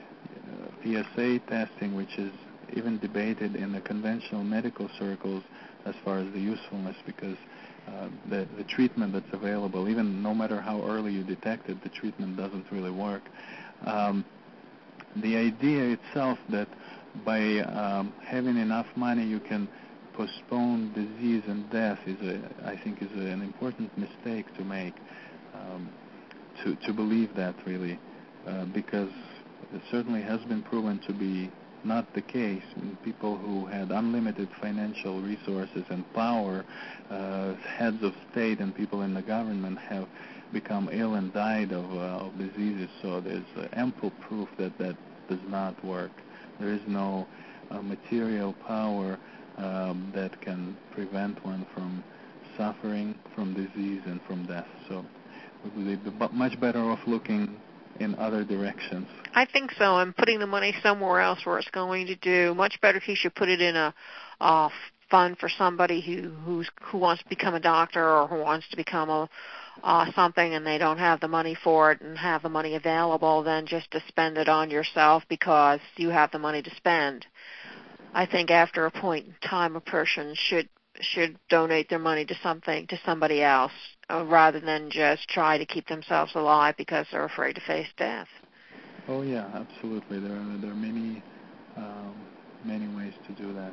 P S A testing, which is even debated in the conventional medical circles as far as the usefulness, because Uh, the, the treatment that's available, even no matter how early you detect it, the treatment doesn't really work. Um, the idea itself that by um, having enough money you can postpone disease and death is, a, I think, is a, an important mistake to make, um, to, to believe that really, uh, because it certainly has been proven to be not the case. People who had unlimited financial resources and power, uh, heads of state and people in the government, have become ill and died of, uh, of diseases. So there's uh, ample proof that that does not work. There is no uh, material power um, that can prevent one from suffering, from disease, and from death. So we'd be much better off looking in other directions. I think so. I'm putting the money somewhere else where it's going to do much better. He should put it in a, a fund for somebody who who's, who wants to become a doctor or who wants to become a uh, something, and they don't have the money for it and have the money available, than just to spend it on yourself because you have the money to spend. I think after a point in time, a person should should donate their money to something to somebody else, uh, rather than just try to keep themselves alive because they're afraid to face death. Oh yeah, absolutely. There are there are many um, many ways to do that.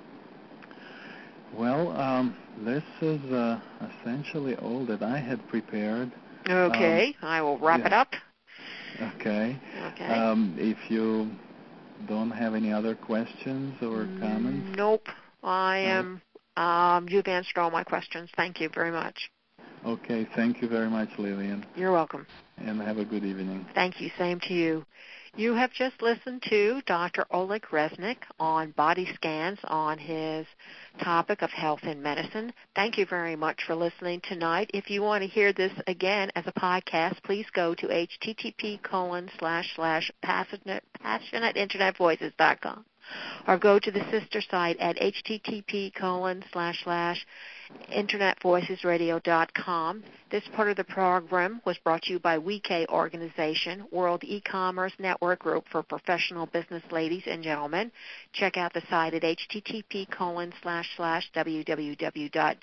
Well, um, this is uh, essentially all that I had prepared. Okay, um, I will wrap yeah. it up. Okay. Okay. Um, if you don't have any other questions or comments? Nope. I am. Um, you've answered all my questions. Thank you very much. Okay. Thank you very much, Lillian. You're welcome. And have a good evening. Thank you. Same to you. You have just listened to Doctor Oleg Reznik on body scans on his topic of health and medicine. Thank you very much for listening tonight. If you want to hear this again as a podcast, please go to http colon slash slash passionate passionate internet voices dot com or go to the sister site at http colon slash slash internet voices radio dot com. This part of the program was brought to you by W K Organization, World E-Commerce Network Group for Professional Business Ladies and Gentlemen. Check out the site at http colon slash slash www dot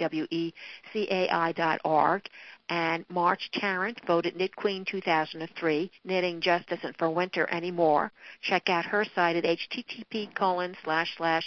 wecai dot org. And March Tarrant voted Knit Queen two thousand three, Knitting Just Isn't for Winter Anymore. Check out her site at http colon slash slash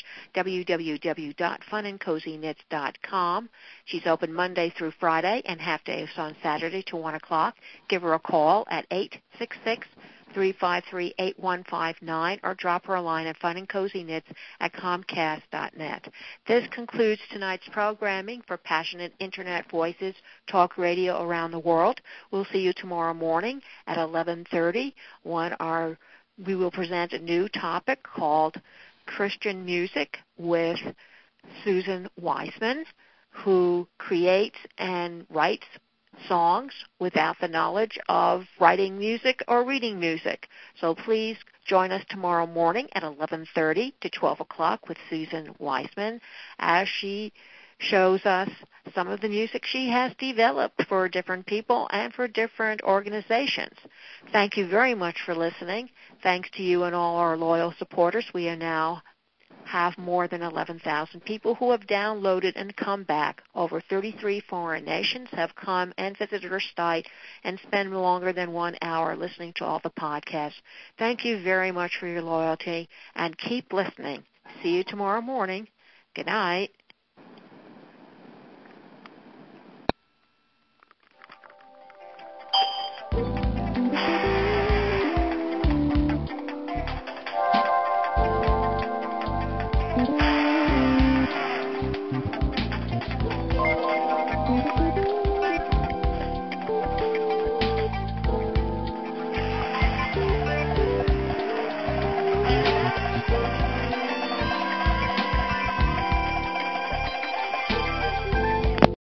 www dot fun and cozy knits dot com. She's open Monday through Friday and half days on Saturday to one o'clock. Give her a call at eight six six, three five three, eight one five nine or drop her a line at fun and cozy knits at comcast dot net. This concludes tonight's programming for Passionate Internet Voices Talk Radio around the world. We'll see you tomorrow morning at eleven thirty when our, we will present a new topic called Christian Music with Susan Weisman, who creates and writes songs without the knowledge of writing music or reading music. So please join us tomorrow morning at eleven thirty to twelve o'clock with Susan Weisman as she shows us some of the music she has developed for different people and for different organizations. Thank you very much for listening. Thanks to you and all our loyal supporters. We are now have more than eleven thousand people who have downloaded and come back. Over thirty-three foreign nations have come and visited our site and spend longer than one hour listening to all the podcasts. Thank you very much for your loyalty, and keep listening. See you tomorrow morning. Good night.